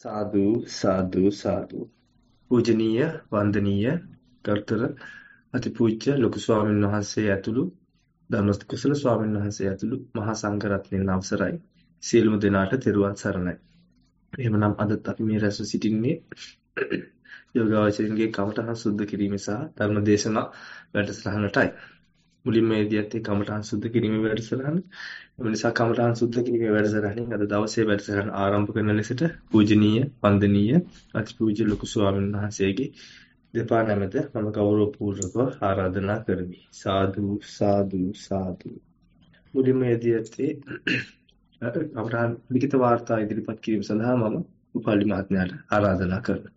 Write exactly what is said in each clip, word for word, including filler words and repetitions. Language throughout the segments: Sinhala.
සාදු සාදු සාදු පූජනීය වන්දනීය ගරුතර අතිපූජ්‍ය ලොකු ස්වාමීන් වහන්සේ ඇතුළු ධර්ම කුසල ස්වාමීන් වහන්සේ ඇතුළු මහා සංඝ රත්නයන් අවසරයි සියලුම දෙනාට තෙරුවන් සරණයි. එහෙමනම් අදත් අපි මේ රැස්ව සිටින්නේ යෝගාවචරින්ගේ කමඨහන් සුද්ධ කිරීම සහ ධර්ම දේශනා වැඩසටහනටයි. මුලින්ම එදියත් ඒ කමඨහන් සුද්ධ කිරීමේ වැඩසටහන. ඒ නිසා කමඨහන් සුද්ධ කිරීමේ වැඩසටහනින් අද දවසේ වැඩසටහන ආරම්භ කරන ලෙසට පූජනීය වන්දනීය අතිපූජ්‍ය ලොකු ස්වාමීන් වහන්සේගේ දෙපා නැමෙත මම ගෞරවපූර්වකව ආරාධනා කරමි. සාදු සාදු සාදු. මුලින්ම එදියත් කමඨහන් ලිඛිත වාර්තා ඉදිරිපත් කිරීම සඳහා මම උපාලි මහත්මයාට ආරාධනා කරනවා.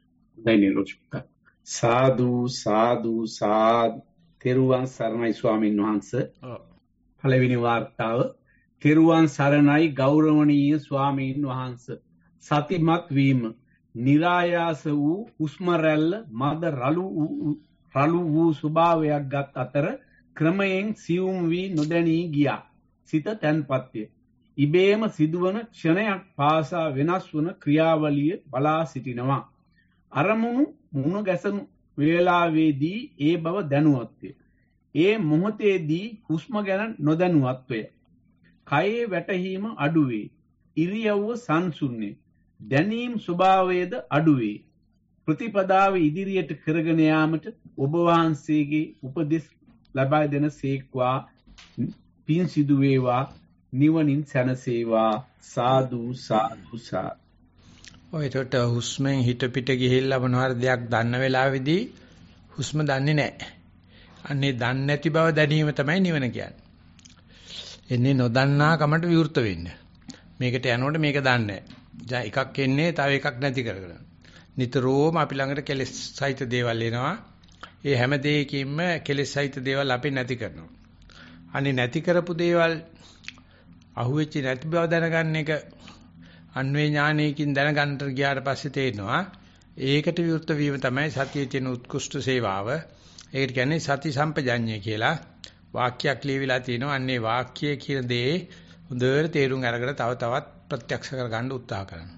සාදු සාදු සාදු තෙරුවන් සරණයි ස්වාමීන් වහන්සේ. පළවෙනි වාර්තාව තෙරුවන් සරණයි ගෞරවනීය ස්වාමීන් වහන්සේ. සතිමත් වීම નિરાයාස වූ හුස්ම රැල්ල මද රළු රළු වූ ස්වභාවයක් ගත් අතර ක්‍රමයෙන් සියුම් වී නොදැනී ගියා. සිත තැන්පත්ය. ඉබේම සිදුවන ක්ෂණයක් පාසා වෙනස් වන ක්‍රියාවලිය බලා සිටිනවා. අරමුණු මුණ ගැසණු වේලාවේදී ඒ බව දැනුවත්ය. ඒ මොහොතේදී හුස්ම ගැන නොදැනුවත්වය. කයේ වැටහීම අඩුවේ. ඉරියව්ව සංසුන්නේ. දැනීම් ස්වභාවයද අඩුවේ. ප්‍රතිපදාව ඉදිරියට කරගෙන යාමට ඔබ වහන්සේගේ උපදෙස් ලබා දෙන සේක්වා. පින් සිදු වේවා. නිවනින් සැනසේවා. සාදු සාදු සාදු. ඔය එතකොට හුස්මෙන් හිත පිට ගිහිල්ලා මොනවාරි දෙයක් දන්න වෙලාවේදී හුස්ම දන්නේ නැහැ. අන්නේ දන්නේ නැති බව දැනීම තමයි නිවන කියන්නේ. එන්නේ නොදන්නා කමට විවෘත වෙන්න. මේකට යනකොට මේක දන්නේ නැහැ. එකක් එන්නේ තව එකක් නැති කරගෙන. නිතරම අපි ළඟට කෙලෙස් සහිත දේවල් එනවා. ඒ හැම දෙයකින්ම කෙලෙස් සහිත දේවල් අපි නැති කරනවා. අනේ නැති කරපු දේවල් අහුවෙච්ච නැති බව දැනගන්න එක අන්වේ ඥානයකින් දැනගන්නට ගියාට පස්සේ තේරෙනවා ඒකට විවෘත වීම තමයි සතියේ තියෙන උත්කෘෂ්ඨ සේවාව. ඒකට කියන්නේ සති සම්පජඤ්ඤය කියලා වාක්‍යයක් ලියවිලා තිනවා. අන්නේ වාක්‍යය කියන දේ හොඳට තේරුම් අරගෙන තව තවත් ප්‍රත්‍යක්ෂ කරගන්න උත්සාහ කරනවා.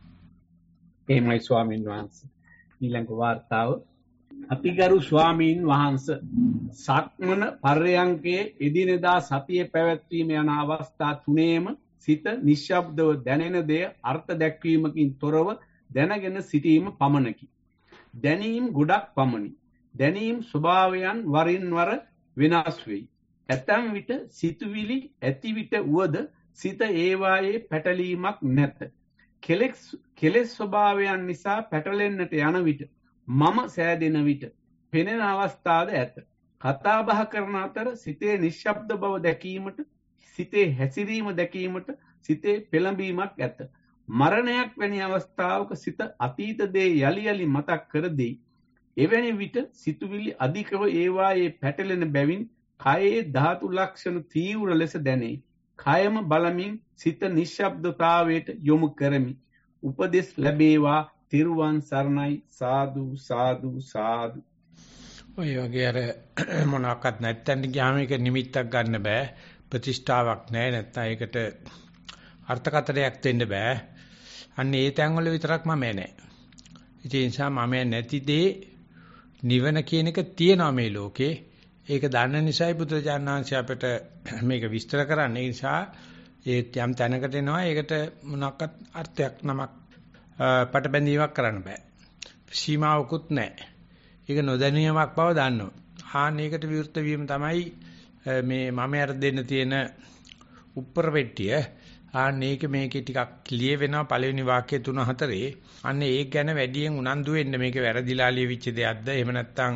එහෙමයි ස්වාමීන් වහන්සේ. ඊළඟ වාර්තාව අතිගරු ස්වාමීන් වහන්සේ සක්මන පර්යංකයේ එදිනෙදා සතිය පැවැත්වීම යන අවස්ථා තුනේම සිත නිශ්ශබ්දව දැනෙන දෙය අර්ථ දැක්වීමකින් තොරව දැනගෙන සිටීම පමණකි. දැනීම් ගොඩක් පමණි. දැනීම් ස්වභාවයන් වරින් වර වෙනස් වෙයි. ඇතැම් විට සිතුවිලි ඇති විට උවද සිත ඒවායේ පැටලීමක් නැත. කෙලෙස් කෙලෙස් ස්වභාවයන් නිසා පැටලෙන්නට යන විට මම සෑදෙන විට පෙනෙන අවස්ථාද ඇත. කතා බහ කරන අතර සිතේ නිශ්ශබ්ද බව දැකීමට සිතේ හැසිරීම දැකීමට සිතේ පෙළඹීමක් ඇත. මරණයක් වැනි අවස්ථාවක සිත අතීත දේ යලි යලි මතක් කර දෙයි. එවැනි විට සිතුවිලි අධිකව ඒවායේ පැටලෙන බැවින් කයේ ධාතු ලක්ෂණ තීව්‍ර ලෙස දැනේ. කයම බලමින් සිත නිශ්ශබ්දතාවයට යොමු කරමි. උපදෙස් ලැබේවා. තිරුවන් සරණයි. සාදු සාදු සාදු. ඔය වගේ අර මොනවාක්වත් නැත්තන් ගියාම ඒක නිමිත්තක් ගන්න බෑ. ප්‍රතිෂ්ඨාවක් නැහැ. නැත්නම් ඒකට අර්ථකථනයක් දෙන්න බෑ. අන්න ඒ තැන්වල විතරක් මම නැහැ. ඒ නිසා මම නැති දේ නිවන කියන එක තියෙනවා මේ ලෝකේ. ඒක දන්න නිසායි බුදුරජාණන් වහන්සේ අපිට මේක විස්තර කරන්නේ. ඒ නිසා ඒ යම් තැනකට එනවා ඒකට මොනක්වත් අර්ථයක් නමක් පටබැඳීමක් කරන්න බෑ. සීමාවකුත් නැහැ. ඒක නොදැනීමක් බව දන්නවා. ආන්න ඒකට විවෘත වීම තමයි මේ මම අර දෙන්න තියෙන උප්පර පෙට්ටිය. ආන්න ඒක මේකේ ටිකක් ලියවෙනවා පළවෙනි වාක්‍ය තුන හතරේ. අන්න ඒක ගැන වැඩියෙන් උනන්දු වෙන්න. මේක වැරදිලා ලියවිච්ච දෙයක්ද එහෙම නැත්නම්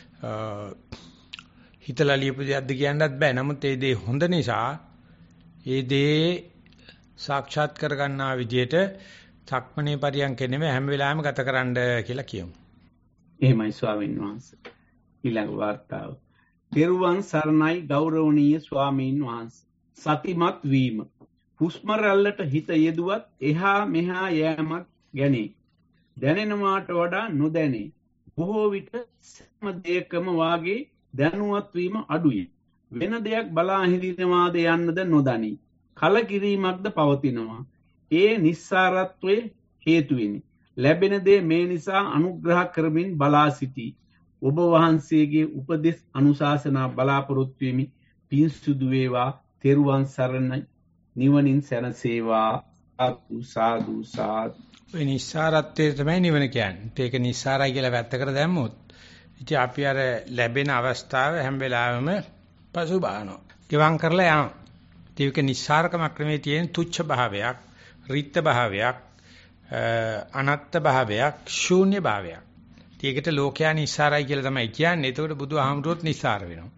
හිතලා ලියපු දෙයක්ද කියන්නත් බෑ. නමුත් ඒ දේ හොඳ නිසා ඒ දේ සාක්ෂාත් කරගන්නා විදියට සක්මණේ පරියන්ක නෙමෙයි හැම වෙලාවෙම ගත කරන්න කියලා කියමු. එහෙමයි ස්වාමීන් වහන්සේ. ඊළඟ වාර්තාව තෙරුවන් සරණයි ගෞරවනීය ස්වාමීන් වහන්සේ. සතිමත් වීම හුස්ම රැල්ලට හිත යෙදුවත් එහා මෙහා යෑමක් ගැනේ. දැනෙනවාට වඩා නොදැනේ. බොහෝ විට සෑම දෙයකම වාගේ දැනුවත් වීම අඩුයි. වෙන දෙයක් බලා හිඳිනවාද යන්නද නොදනී. කලකිරීමක්ද පවතිනවා. ඒ නිස්සාරත්වයේ හේතුවෙනි. ලැබෙන දේ මේ නිසා අනුග්‍රහ කරමින් බලා සිටී. ඔබ වහන්සේගේ උපදෙස් අනුශාසනා බලාපොරොත්තු වෙමි. පින් සුදු වේවා. තෙරුවන් සරණයි. නිවනින් සැනසේවා. සාදු සාදු සාදු. ඔය නිස්සාරත්වයේ තමයි නිවන කියන්නේ. ඒක නිස්සාරයි කියලා වැත්තකට දැම්මොත් ඉතින් අපි අර ලැබෙන අවස්ථාව හැම වෙලාවෙම පසුබානවා. ගෙවම් කරලා යනවා. ඒක නිස්සාරකමක් නෙමෙයි තියෙන තුච්ඡ භාවයක්, රිත්ත භාවයක්, අනත්ත් භාවයක්, ශූන්‍ය භාවයක්. ඒකට ලෝකයා නිස්සාරයි කියලා තමයි කියන්නේ. එතකොට බුදුහාමුදුරුවොත් නිස්සාර වෙනවා.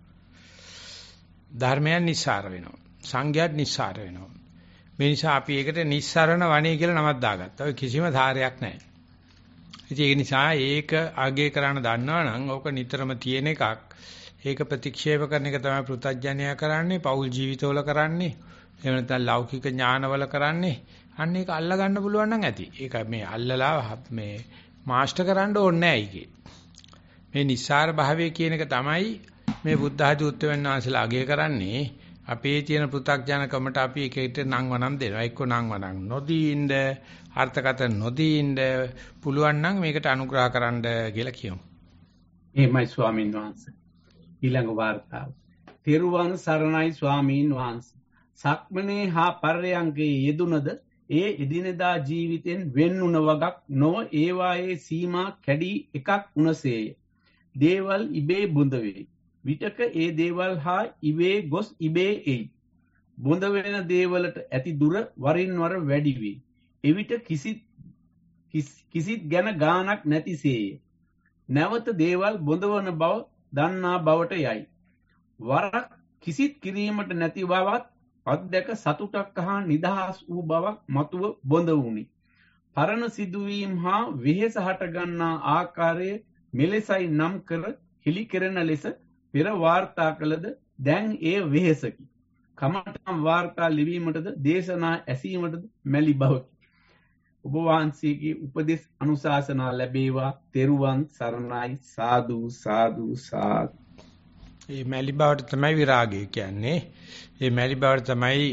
ධර්මයන් නිස්සාර වෙනවා. සංඝයාත් නිස්සාර වෙනවා. මේ නිසා අපි ඒකට නිස්සරණ වණේ කියලා නමක් දාගත්තා. ඔය කිසිම ධාරයක් නැහැ. ඉතින් ඒ නිසා ඒක අගය කරන්න දන්නවනම් ඕක නිතරම තියෙන එකක්. ඒක ප්‍රතික්ෂේප කරන එක තමයි පෘථග්ජනයා කරන්නේ, පෞල් ජීවිතවල කරන්නේ, එහෙම නැත්නම් ලෞකික ඥානවල කරන්නේ. අන්න ඒක අල්ල ගන්න පුළුවන් නම් ඇති. ඒක මේ අල්ලලා මේ මාස්ටර් කරන්න ඕනේ නැහැ ඒකේ. මේ නිස්සාර භාවය කියන එක තමයි මේ බුද්ධ ආදී උත්තරයන් ආසලා අගය කරන්නේ. අපේ තියෙන පෘථග්ජනකමට අපි එක එකට නම් වනම් දෙනවා. එක්ක නම් වනම් නොදී ඉන්න, අර්ථකථන නොදී ඉන්න පුළුවන් නම් මේකට අනුග්‍රහ කරන්න කියලා කියමු. එහෙමයි ස්වාමීන් වහන්සේ. ඊළඟ වාර්තාව. තෙරුවන් සරණයි ස්වාමීන් වහන්සේ. සක්මනේ හා පර්යංකේ යෙදුනද ඒ එදිනෙදා ජීවිතෙන් වෙන්නුන වගක් නොව ඒවායේ සීමා කැඩී එකක් උනසේය. දේවල් ඉබේ බොඳ වේ. විටක ඒ දේවල් හා ඉබේ ගොස් ඉබේ එයි. බොඳ වෙන දේවලට ඇති දුර වරින් වර වැඩි වේ. එවිට කිසිත් කිසිත් ගැන ගානක් නැතිසේය. නැවත දේවල් බොඳවන බව දන්නා බවට යයි. වරක් කිසිත් කිරීමට නැති බවත් අත්දැක සතුටක් හා නිදහස් වූ බවක් මතුව බොඳ වුණි. පරණ සිදුවීම් හා වෙහෙස හටගන්නා ආකාරය මෙලෙසයි නම් කර හෙළි කෙරෙන ලෙස පෙර වාර්තා කළද දැන් එය වෙහෙසකි. කමඨම් වාර්තා ලිවීමටද දේශනා ඇසීමටද මැලි බවකි. ඔබ වහන්සේගේ උපදෙස් අනුශාසනා ලැබේවා. තෙරුවන් සරණයි. සාදු සාදු සාදු. මේ මැලි බවට තමයි විරාගය කියන්නේ. මේ මැලි බවට තමයි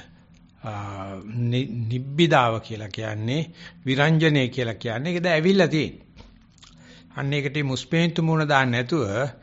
නිබ්බිදාව කියලා කියන්නේ, විරංජනේ කියලා කියන්නේ. ඒකද ඇවිල්ලා තියෙන්නේ. අන්න ඒකට මුස්පේන්තු මුණ දාන්න නැතුව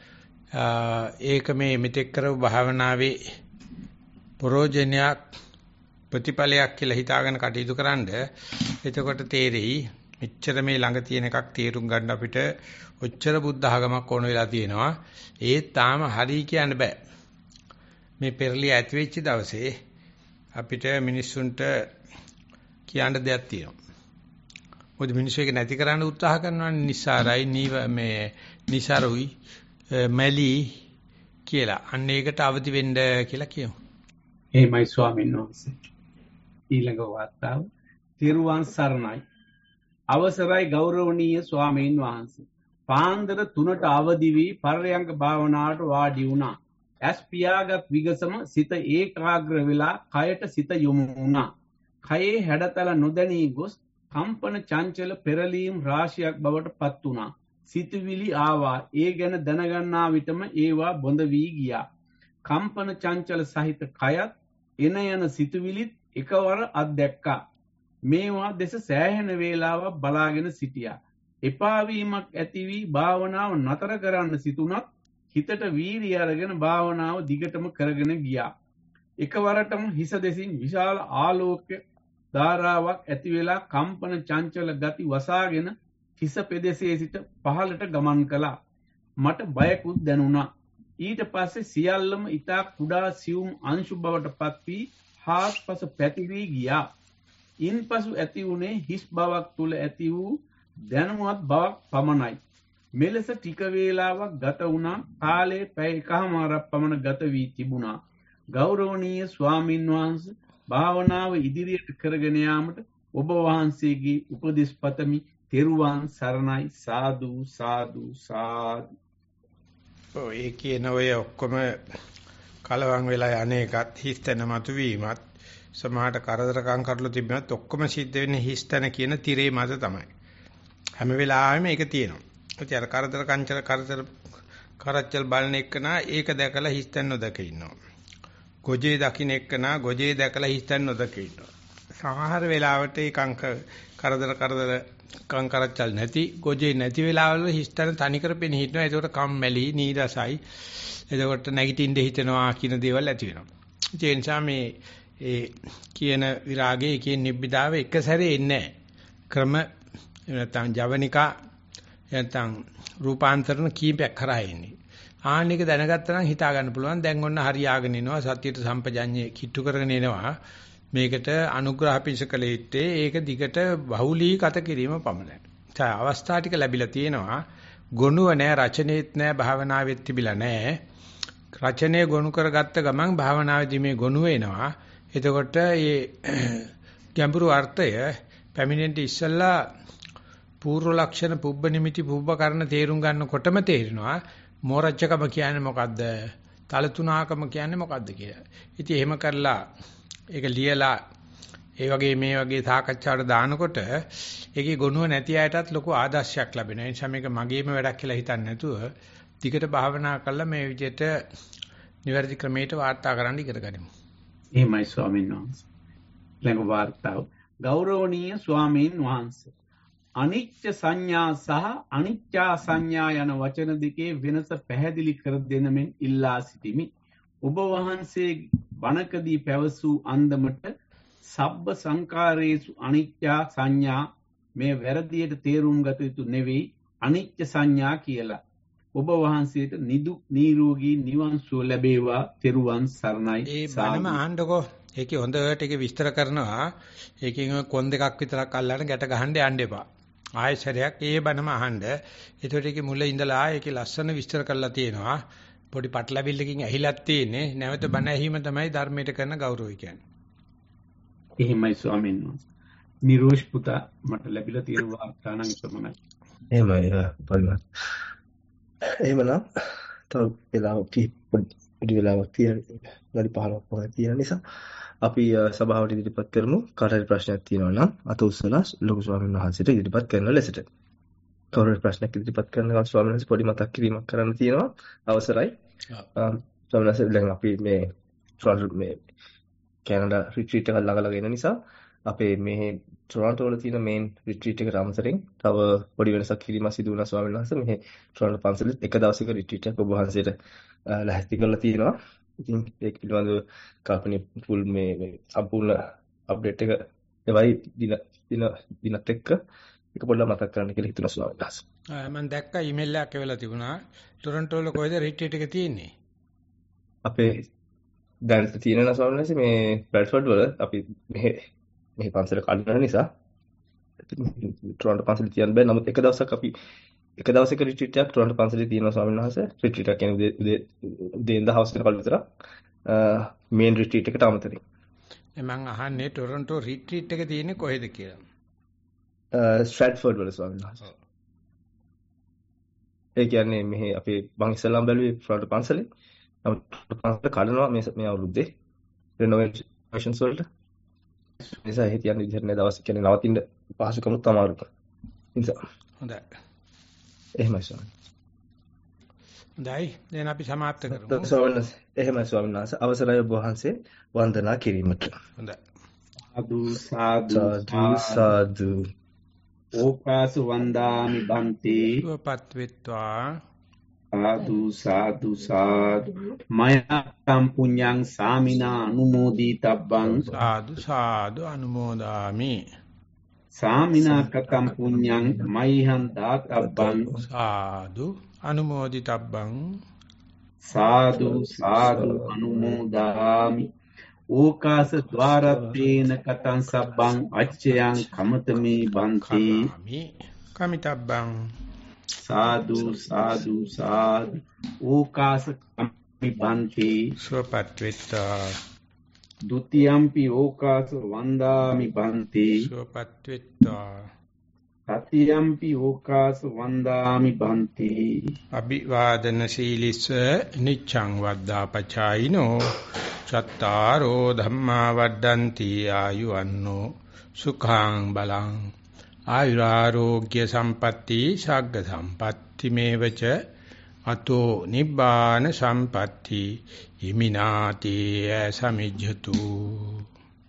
ඒක මේ මෙතෙක් කරව භාවනාවේ ප්‍රෝජනයක් ප්‍රතිඵලයක් කියලා හිතාගෙන කටයුතු කරන්ඩ එතකොට තේරෙයි මෙච්චර මේ ළඟ තියෙන එකක් තේරුම් ගන්න අපිට ඔච්චර බුද්ධ ආගමක් ඕන වෙලා තියෙනවා. ඒත් තාම හරි කියන්න බෑ. මේ පෙරලිය ඇති වෙච්ච දවසේ අපිට මිනිස්සුන්ට කියන්න දෙයක් තියෙනවා. මොකද මිනිස්සු ඒක නැති කරන්න උත්සාහ කරනවා. නිසාරයි නීව මේ නිසාරුයි මැලි කියලා. අන්න ඒකට අවදි වෙන්න කියලා කියමු. එහෙමයි ස්වාමීන් වහන්සේ. ඊළඟ වාර්තාව. තිරුවන් සරණයි. අවසරයි ගෞරවනීය ස්වාමීන් වහන්සේ. පාන්දර තුනට අවදි වී පර්යංක භාවනාවට වාඩි වුණා. ඇස් පියාගත් විගසම සිත ඒකාග්‍ර වෙලා කයට සිත යොමු වුණා. කයේ හැඩතල නොදැනී ගොස් කම්පන චංචල පෙරලීම් රාශියක් බවට පත් වුණා. සිතුවිලි ආවා. ඒ ගැන දැනගන්නා විටම ඒවා බොඳ වී ගියා. කම්පන චංචල සහිත කයත් එන යන සිතුවිලිත් එකවර අත්දැක්කා. මේවා දෙස සෑහෙන වේලාවක් බලාගෙන සිටියා. එපා වීමක් ඇති වී භාවනාව නතර කරන්න සිතුණත් හිතට වීරිය අරගෙන භාවනාව දිගටම කරගෙන ගියා. එකවරටම හිස දෙසින් විශාල ආලෝක ධාරාවක් ඇති වෙලා කම්පන චංචල ගති වසාගෙන හිස පෙදෙසේ සිට පහළට ගමන් කළා. මට බයකුත් දැනුණා. ඊට පස්සේ සියල්ලම ඊටා කුඩා සියුම් අංශු බවට පත් වී හාත්පස පැතිරී ගියා. ඉන්පසු ඇති වුණේ හිස් බවක් තුල ඇති වූ දැනුවත් බවක් පමණයි. මෙලෙස ටික වේලාවක් ගත වුණා. කාලේ පැය එකමාරක් පමණ ගත වී තිබුණා. ගෞරවනීය ස්වාමින් වහන්සේ භාවනාව ඉදිරියට කරගෙන යාමට ඔබ වහන්සේගේ උපදෙස් පතමි. තෙරුවන් සරණයි. සාදු සාදු සාදු. ඔය කියන ඔය ඔක්කොම කලවම් වෙලා යන්නේකත් හිස්තැන මතුවීමත් සමාහට කරදරකම් කරලා තිබුණත් ඔක්කොම සිද්ධ වෙන්නේ හිස්තැන කියන තිරේ මත තමයි. හැම වෙලාවෙම ඒක තියෙනවා. ඒ අර කරදර කංචල කරදර කරච්චල් බලන එක්කනා ඒක දැකලා හිස්තැන නොදක ඉන්නවා. ගොජේ දකින්න එක්කනා ගොජේ දැකලා හිස්තැන නොදක ඉන්නවා. සමහර වෙලාවට ඒ කංක කරදර කරදර කංකරච්චල් නැති ගොජේ නැති වෙලාවල හිස්තන තනි කරපෙන හිටනවා. ඒකට කම්මැලි නීරසයි. එතකොට නැගිටින්න හිතනවා කියන දේවල් ඇති වෙනවා. ඒ නිසා මේ ඒ කියන විරාගයේ කියන නිබ්බිදාව එක සැරේ එන්නේ නැහැ. ක්‍රම නැත්නම් ජවනිකා නැත්නම් රූපාන්තරණ කීපයක් කරා එන්නේ. ආන්නේක දැනගත්තා නම් හිතා ගන්න පුළුවන්. දැන් ඔන්න හරියාගෙන එනවා. සත්‍යයට සම්පජඤ්ඤේ කිට්ටු කරගෙන එනවා. මේකට අනුග්‍රහ පිසකල යුත්තේ ඒක දිගට බහුලීගත කිරීම පමණයි. ඒ අවස්ථා ටික ලැබිලා තියෙනවා. ගොනුව නැහැ, රචනෙත් නැහැ, භාවනාවෙත් තිබිලා නැහැ. රචනය ගොනු කරගත්ත ගමන් භාවනාවේදී මේ ගොනුව එනවා. එතකොට මේ ගැඹුරු අර්ථය පැමිණෙන්න ඉස්සෙල්ලා පූර්ව ලක්ෂණ පුබ්බ නිමිති පුබ්බ කරන තේරුම් ගන්නකොටම තේරෙනවා මෝරච්චකම කියන්නේ මොකද්ද? තලතුණකම කියන්නේ මොකද්ද කියලා. ඉතින් එහෙම කරලා ඒක ලියලා ඒ වගේ මේ වගේ සාකච්ඡාවට දානකොට ඒකේ ගුණුව නැති අයටත් ලොකු ආදර්ශයක් ලැබෙනවා. ඒ නිසා මේක මගේම වැඩක් කියලා හිතන්නේ නැතුව ටිකට භාවනා කරලා මේ විදිහට නිවැරදි ක්‍රමයට වාර්තා කරන්න ඉගෙන ගනිමු. එහෙමයි ස්වාමීන් වහන්සේ. ළඟ වාර්තාව ගෞරවනීය ස්වාමීන් වහන්සේ. අනිච්ච සංඥා සහ අනිච්චා සංඥා යන වචන දෙකේ වෙනස පැහැදිලි කර දෙන මෙන් ඉල්ලා සිටිමි. ඔබ වහන්සේ වණකදී පැවසූ අන්දමට සබ්බ සංකාරේසු අනිච්චා සංඥා මේ වැරදියට තේරුම් ගත යුතු නෙවෙයි අනිච්ච සංඥා කියලා. ඔබ වහන්සේට නිදුක් නිරෝගී නිවන් සුව ලැබේවා. තෙරුවන් සරණයි. ඒ බණම අහන්නකෝ. ඒකේ හොඳට ඒක විස්තර කරනවා. ඒකෙන් කොන් දෙකක් විතරක් අල්ලන්න ගැට ගහන්න යන්න එපා. ආයෙසරයක් ඒ බණම අහන්න. ඒතකොට ඒකේ මුල ඉඳලා ඒකේ ලස්සන විස්තර කරලා තියෙනවා. පොඩි පටලැවිල්ලකින් ඇහිලක් තියෙන්නේ. නැවත බණ ඇහිම තමයි ධර්මයට කරන ගෞරවය කියන්නේ. එහෙමයි ස්වාමීන් වහන්සේ. නිරෝෂ් පුතා මට ලැබිලා තියෙන වාර්තා නම් එපමණයි. එහෙමයි පරිවත්. එහෙමනම් තව වෙලාවක් පොඩි වෙලාවක් තියෙන වැඩි පහලක් වගේ තියෙන නිසා අපි සභාවට ඉදිරිපත් කරමු. කාටරි ප්‍රශ්නයක් තියෙනවා නම් අත උස්සලා ලොකු ස්වාමීන් වහන්සේට ඉදිරිපත් කරන ලෙසට. කවුරුහරි ප්‍රශ්නයක් ඉදිරිපත් කරනවා ස්වාමීන් වහන්සේ පොඩි මතක් කිරීමක් කරන්න තියෙනවා. අවසරයි. ස්වාමීන් වහන්සේ දැන් අපි මේ මේ කැනඩා රිට්‍රීට් එක ළඟ ළඟ එන නිසා අපේ මේ ටොරන්ටෝ වල තියෙන මේන් රිට්‍රීට් එකට අමතරෙන් තව පොඩි වෙනසක් කිරීමක් සිදු වුණා ස්වාමීන් වහන්සේ. මේ ටොරන්ටෝ පන්සලෙත් එක දවසක රිට්‍රීට් එකක් ඔබ වහන්සේට ලැහැත්ති කරලා තියෙනවා. ඉතින් ඒක පිළිබඳව කල්පනීය ෆුල් මේ මේ සම්පූර්ණ අප්ඩේට් එක එවයි දින දින දිනත් එක්ක ඒක පොඩ්ඩක් මතක් කරන්න කියලා හිතුණා ස්වාමීන් වහන්සේ. මම දැක්කා ඊමේල් එකක් එවලා තිබුණා. ටොරන්ටෝ වල කොහෙද රිට්‍රීට් එක තියෙන්නේ? අපේ දැන් තියෙනවා ස්වාමීන් වහන්සේ මේ බ්‍රැඩ්ෆෝඩ් වල අපි මෙහෙ මෙහෙ පන්සල කඩන නිසා ටොරන්ටෝ පන්සල තියන්න බෑ. නමුත් එක දවසක් අපි එක දවසක රිට්‍රීට් එකක් ටොරන්ටෝ පන්සලේ තියෙනවා ස්වාමීන් වහන්සේ. රිට්‍රීට් එක කියන්නේ උදේ උදේ ඉඳන් හවස වෙනකල් විතර මේන් රිට්‍රීට් එකට අමතරයි. මම අහන්නේ ටොරන්ටෝ රිට්‍රීට් එක තියෙන්නේ කොහෙද කියලා. ස්ට්‍රැට්ෆෝඩ් වල ස්වාමීන් වහන්සේ. ඒ කියන්නේ මෙහි අපි මං ඉස්සෙල්ලාම බැලුවේ ටොරන්ටෝ පන්සලේ. නමුත් පන්සල කඩනවා මේ මේ අවුරුද්දේ රෙනෝවේෂන්ස් වලට. නිසා ඒ කියන්නේ විදිහට නේ දවස් කියන්නේ නවතින්න පහසුකමුත් අමාරුයි. නිසා හොඳයි. එහෙමයි ස්වාමීන් වහන්සේ. හොඳයි. දැන් අපි સમાપ્ત කරමු. ස්වාමීන් වහන්සේ. එහෙමයි ස්වාමීන් වහන්සේ. අවසරයි ඔබ වහන්සේ වන්දනා කිරීමට. හොඳයි. සාදු සාදු සාදු. ඕකාස වන්දාමි බන්ති. සුවපත් වෙත්වා. සාදු සාදු සාදු මයං පුඤ්ඤං සාමිනා අනුමෝදී තබ්බං. සාදු සාදු අනුමෝදාමි. සාමිනා කතම් පුඤ්ඤං මයිහං දාතබ්බං. සාදු අනුමෝදිතබ්බං. සාදු සාදු අනුමෝදාමි. ඕකාස ద్వාරත්තේන කතං සබ්බං අච්චයං කමතමේ බන්ති. කමිතබ්බං. සාදු සාදු සාදු ඕකාස කම්පි බන්ති. සුවපත් වෙත්වා. ဒ ුතියම්පි ඕකාස වන්දාමි බන්ති. සුවපත් වෙත්වා. තතියම්පි ඕකාස වන්දාමි බන්ති. අභිවාදන සීලිස්ස නිච්ඡං වද්දාපචායිනෝ චත්තාරෝ ධම්මා වඩ්ඩಂತಿ ආයුවන්නෝ සුඛං බලං ආයුරාෝග්‍ය සම්පatti ශග්ග සම්පatti මේවච අතෝ නිබ්බාන සම්පatti හිමිනාති සමිජ්ජතු.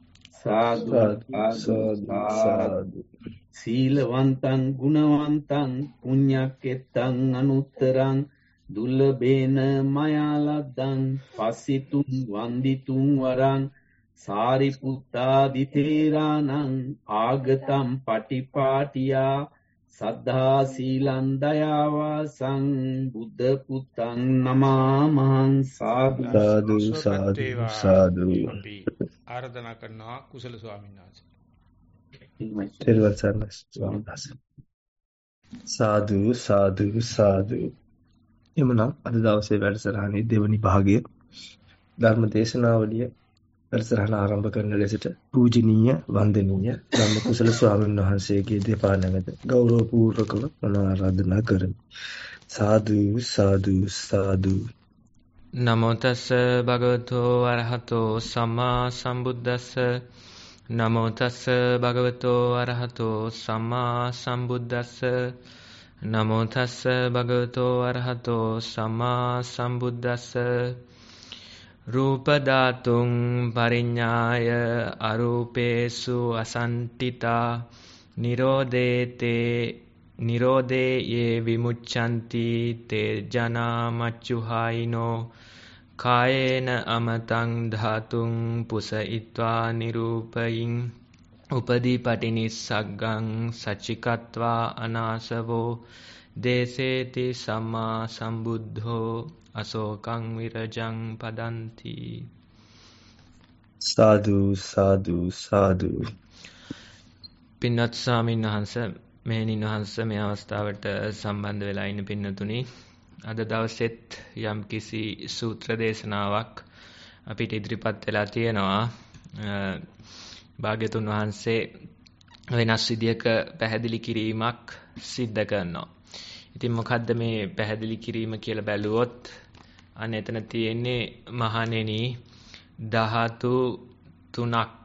සාදු සාදු සාදු සීලවන්තං ගුණවන්තං පුඤ්ඤක්කෙත්තං අනුත්තරං දුල්ලභේන මයාලද්දං පස්සිතුං වන්දිතුං වරං සාරිපුත්තාදි තේරාණං ආගතං පටිපාටියා සද්ධා සීලං දයාවාසං බුද්ධ පුත්තං නමාමහං සාදු සාදු සාදු සාදු ආරාධනා කරනවා කුසල ස්වාමීන් වහන්සේ. තෙරුවන් සරණයි ස්වාමීන් වහන්සේ. සාදු සාදු සාදු. එමනම් අද දවසේ වැඩසටහනේ දෙවනි භාගය ධර්ම දේශනාවලිය වැඩසටහන ආරම්භ කරන ලෙසට පූජනීය වන්දනීය ධම්ම කුසල ස්වාමීන් වහන්සේගේ දෙපා නැමෙත ගෞරවපූර්වකව ආරාධනා කරමි. සාදු සාදු සාදු. නමෝ තස්ස භගවතෝ අරහතෝ සම්මා සම්බුද්දස්ස නමෝ තස්ස භගවතෝ අරහතෝ සම්මා සම්බුද්දස්ස නමෝ තස්ස භගවතෝ අරහතෝ සම්මා සම්බුද්දස්ස රූප ධාතුං පරිඤ්ඤාය අරූපේසු අසන්තිතා නිරෝධේතේ නිරෝධේ යේ විමුච්ඡanti තේ ජනා මච්චුහායිනෝ කායේන අමතං ධාතුං පුසයිत्वा නිරූපයින් උපදීපටිනිස්සග්ගං සච්චිකत्वा අනාසවෝ දේසේති සම්මා සම්බුද්ධෝ අශෝකං විරජං පදන්ති. සාදු සාදු සාදු. පින්වත් ස්වාමීන් වහන්සේ මෙහෙණින් වහන්සේ මේ අවස්ථාවට සම්බන්ධ වෙලා ඉන්න පින්නතුනි, අද දවසෙත් යම් කිසි සූත්‍ර දේශනාවක් අපිට ඉදිරිපත් වෙලා තියෙනවා. භාග්‍යතුන් වහන්සේ වෙනස් විදියක පැහැදිලි කිරීමක් සිද්ධ කරනවා. ඉතින් මොකද්ද මේ පැහැදිලි කිරීම කියලා බැලුවොත් අන්න එතන තියෙන්නේ මහණෙනි ධාතු තුනක්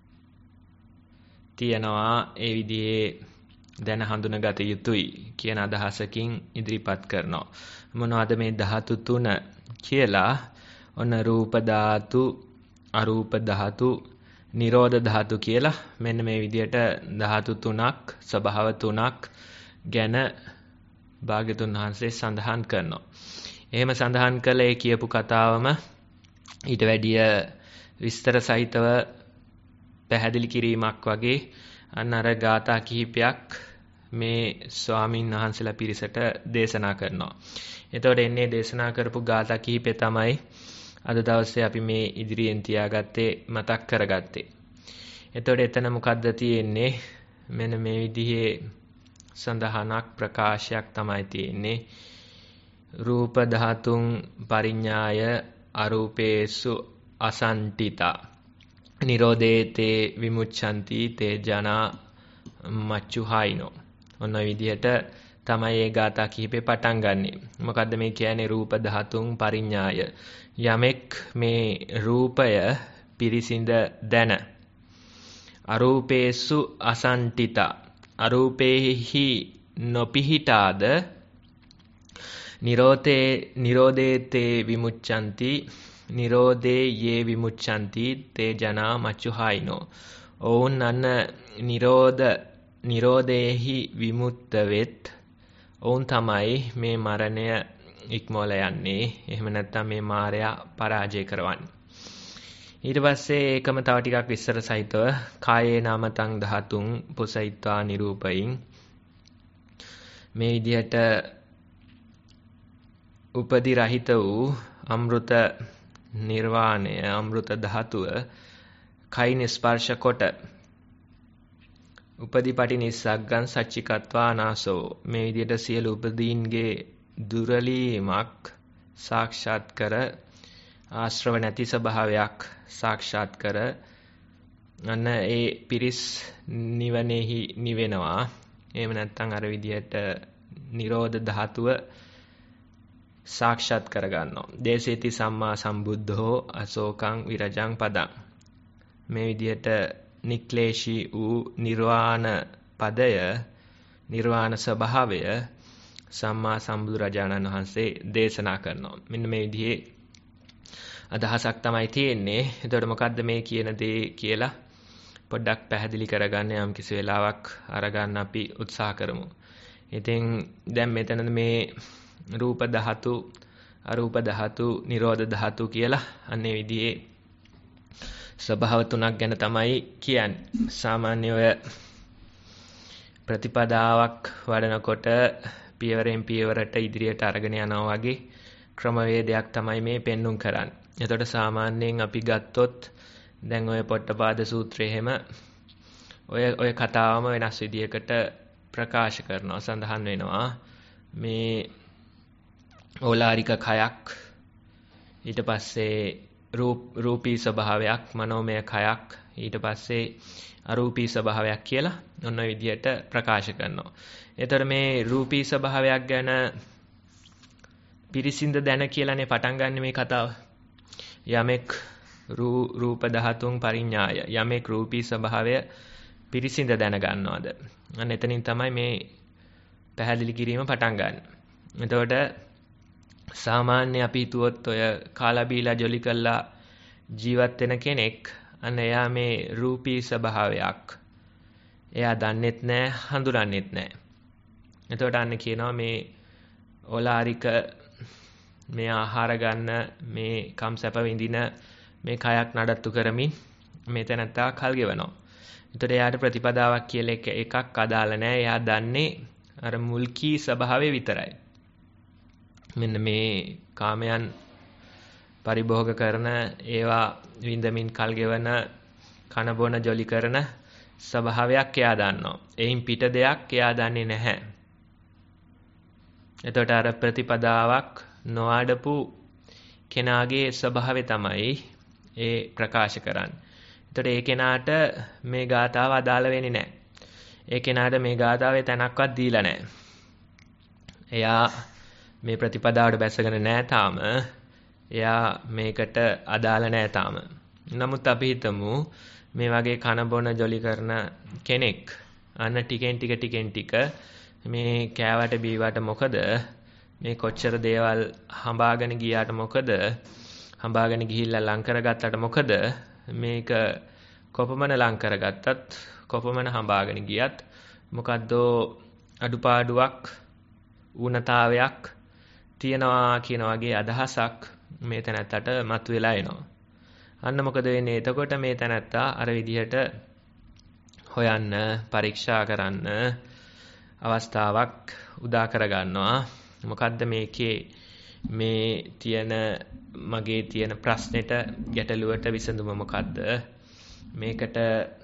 තියෙනවා, ඒ විදිහේ දැන හඳුනගත යුතුයි කියන අදහසකින් ඉදිරිපත් කරනවා. මොනවද මේ ධාතු තුන කියලා? ඔන්න රූප ධාතු, අරූප ධාතු, නිරෝධ ධාතු කියලා මෙන්න මේ විදිහට ධාතු තුනක්, ස්වභාව තුනක් ගැන භාග්‍යතුන් වහන්සේ සඳහන් කරනවා. එහෙම සඳහන් කළේ කියපු කතාවම ඊට වැඩිය විස්තර සහිතව පැහැදිලි කිරීමක් වගේ අන්න අර ගාථා කිහිපයක් මේ ස්වාමීන් වහන්සේලා පිරිසට දේශනා කරනවා. එතකොට එන්නේ දේශනා කරපු ගාථා කිහිපේ තමයි අද දවසේ අපි මේ ඉදිරියෙන් තියාගත්තේ, මතක් කරගත්තේ. එතකොට එතන මොකද්ද තියෙන්නේ? මෙන්න මේ විදිහේ සඳහනක්, ප්‍රකාශයක් තමයි තියෙන්නේ. රූප ධාතුන් පරිඤ්ඤාය අරූපේසු අසන්තිතා නිරෝධේතේ විමුච්ඡanti තේ ජනා මච්චුහායිනෝ. ඔන්න ඔය විදිහට තමයි මේ ගාථා කිහිපේ පටන් ගන්නෙ. මොකද්ද මේ කියන්නේ? රූප ධාතුන් පරිඤ්ඤාය. යමෙක් මේ රූපය පිරිසිඳ දැන අරූපේසු අසන්තිතා අරූපේහි නොපිහිටාද නිරෝධේ නිරෝධේතේ විමුච්ඡanti නිරෝධේ යේ විමුච්ඡanti තේ ජනා මච්චුහායිනෝ. ඔවුන් අන්න නිරෝධ නිරෝධේහි විමුක්ත වෙත් ඔවුන් තමයි මේ මරණය ඉක්මවල යන්නේ. එහෙම නැත්නම් මේ මායя පරාජය කරවන්නේ. ඊට පස්සේ ඒකම තව ටිකක් විස්තර සහිතව කායේ නාමතං ධාතුං පුසයිत्वा නිරූපයින් මේ විදිහට උපදි රහිත වූ අමෘත නිර්වාණය, අමෘත ධාතුව කයින් ස්පර්ශ කොට උපදීපටි නිස්සග්ගං සච්චිකत्वा අනාසෝ මේ විදිහට සියලු උපදීන්ගේ දුරලීමක් සාක්ෂාත් කර, ආශ්‍රව නැති ස්වභාවයක් සාක්ෂාත් කර අන්න ඒ පිරිස් නිවනේහි නිවෙනවා. එහෙම නැත්නම් අර විදිහට නිරෝධ ධාතුව සාක්ෂාත් කරගන්නවා. දේසේති සම්මා සම්බුද්ධෝ අශෝකං විරජං පදං. මේ විදිහට නික්ලේශී වූ නිර්වාණ පදය, නිර්වාණ ස්වභාවය සම්මා සම්බුදුරජාණන් වහන්සේ දේශනා කරනවා. මෙන්න මේ විදිහේ අදහසක් තමයි තියෙන්නේ. එතකොට මොකද්ද මේ කියන දේ කියලා පොඩ්ඩක් පැහැදිලි කරගන්න යම් කිසි වෙලාවක් අරගන්න අපි උත්සාහ කරමු. ඉතින් දැන් මෙතන මේ රූප ධාතු, අරූප ධාතු, නිරෝධ ධාතු කියලා අන්නේ විදිහේ ස්වභාව තුනක් ගැන තමයි කියන්නේ. සාමාන්‍ය ඔය ප්‍රතිපදාවක් වඩනකොට පියවරෙන් පියවරට ඉදිරියට අරගෙන යනවා වගේ ක්‍රමවේදයක් තමයි මේ පෙන්눔 කරන්නේ. එතකොට සාමාන්‍යයෙන් අපි ගත්තොත් දැන් ඔය පොට්ටපාද සූත්‍රයේ හැම ඔය ඔය කතාවම වෙනස් විදියකට ප්‍රකාශ කරනවා, සඳහන් වෙනවා. මේ ඕලාරික කයක්, ඊට පස්සේ රූප රූපී ස්වභාවයක්, මනෝමය කයක්, ඊට පස්සේ අරූපී ස්වභාවයක් කියලා ඔන්න ඔය විදියට ප්‍රකාශ කරනවා. ඒතර මේ රූපී ස්වභාවයක් ගැන පිරිසිඳ දැන කියලානේ පටන් ගන්න මේ කතාව. යමෙක් රූප ධාතුන් පරිඥාය, යමෙක් රූපී ස්වභාවය පිරිසිඳ දැන ගන්නවද, අන්න එතනින් තමයි මේ පැහැදිලි කිරීම පටන් ගන්න. එතකොට සාමාන්‍ය අපි හිතුවොත් ඔය කාලා බීලා ජොලි කළා ජීවත් වෙන කෙනෙක්, අන්න එයා මේ රූපී ස්වභාවයක් එයා දන්නෙත් නැහැ, හඳුනන්නෙත් නැහැ. එතකොට අන්න කියනවා මේ ඕලාරික, මේ ආහාර ගන්න, මේ කම් සැප විඳින මේ කයක් නඩත්තු කරමින් මේ තැනත්තා කල් ගෙවනවා. එතකොට එයාට ප්‍රතිපදාවක් කියලා එක එකක් අදාළ නැහැ. එයා දන්නේ අර මුල්කී ස්වභාවය විතරයි. මෙන්න මේ කාමයන් පරිභෝග කරන, ඒවා විඳමින් කල් ගෙවන, කන බොන ජොලි කරන ස්වභාවයක් එයා දන්නවා. එයින් පිට දෙයක් එයා දන්නේ නැහැ. එතකොට අර ප්‍රතිපදාවක් නොඅඩපු කෙනාගේ ස්වභාවය තමයි ඒ ප්‍රකාශ කරන්නේ. එතකොට ඒ කෙනාට මේ ගාථාව අදාළ වෙන්නේ නැහැ. ඒ කෙනාට මේ ගාථාවේ තැනක්වත් දීලා නැහැ. එයා මේ ප්‍රතිපදාවට බැසගෙන නැහැ තාම. එයා මේකට අදාළ නැහැ තාම. නමුත් අපි හිතමු මේ වගේ කන බොන ජොලි කරන කෙනෙක් අන්න ටිකෙන් ටික ටිකෙන් ටික මේ කෑවට බීවට මොකද, මේ කොච්චර දේවල් හඹාගෙන ගියාට මොකද, හඹාගෙන ගිහිල්ලා ලං කරගත්තට මොකද, මේක කොපමණ ලං කරගත්තත් කොපමණ හඹාගෙන ගියත් මොකද්ද අඩුපාඩුවක්, ඌනතාවයක් තියනවා කියන වගේ අදහසක් මේ තැනත්තට මතුවලා එනවා. අන්න මොකද වෙන්නේ? එතකොට මේ තැනත්තා අර විදිහට හොයන්න, පරීක්ෂා කරන්න අවස්ථාවක් උදා කරගන්නවා. මොකද්ද මේකේ මේ තියෙන, මගේ තියෙන ප්‍රශ්නෙට, ගැටලුවට විසඳුම මොකද්ද? මේකට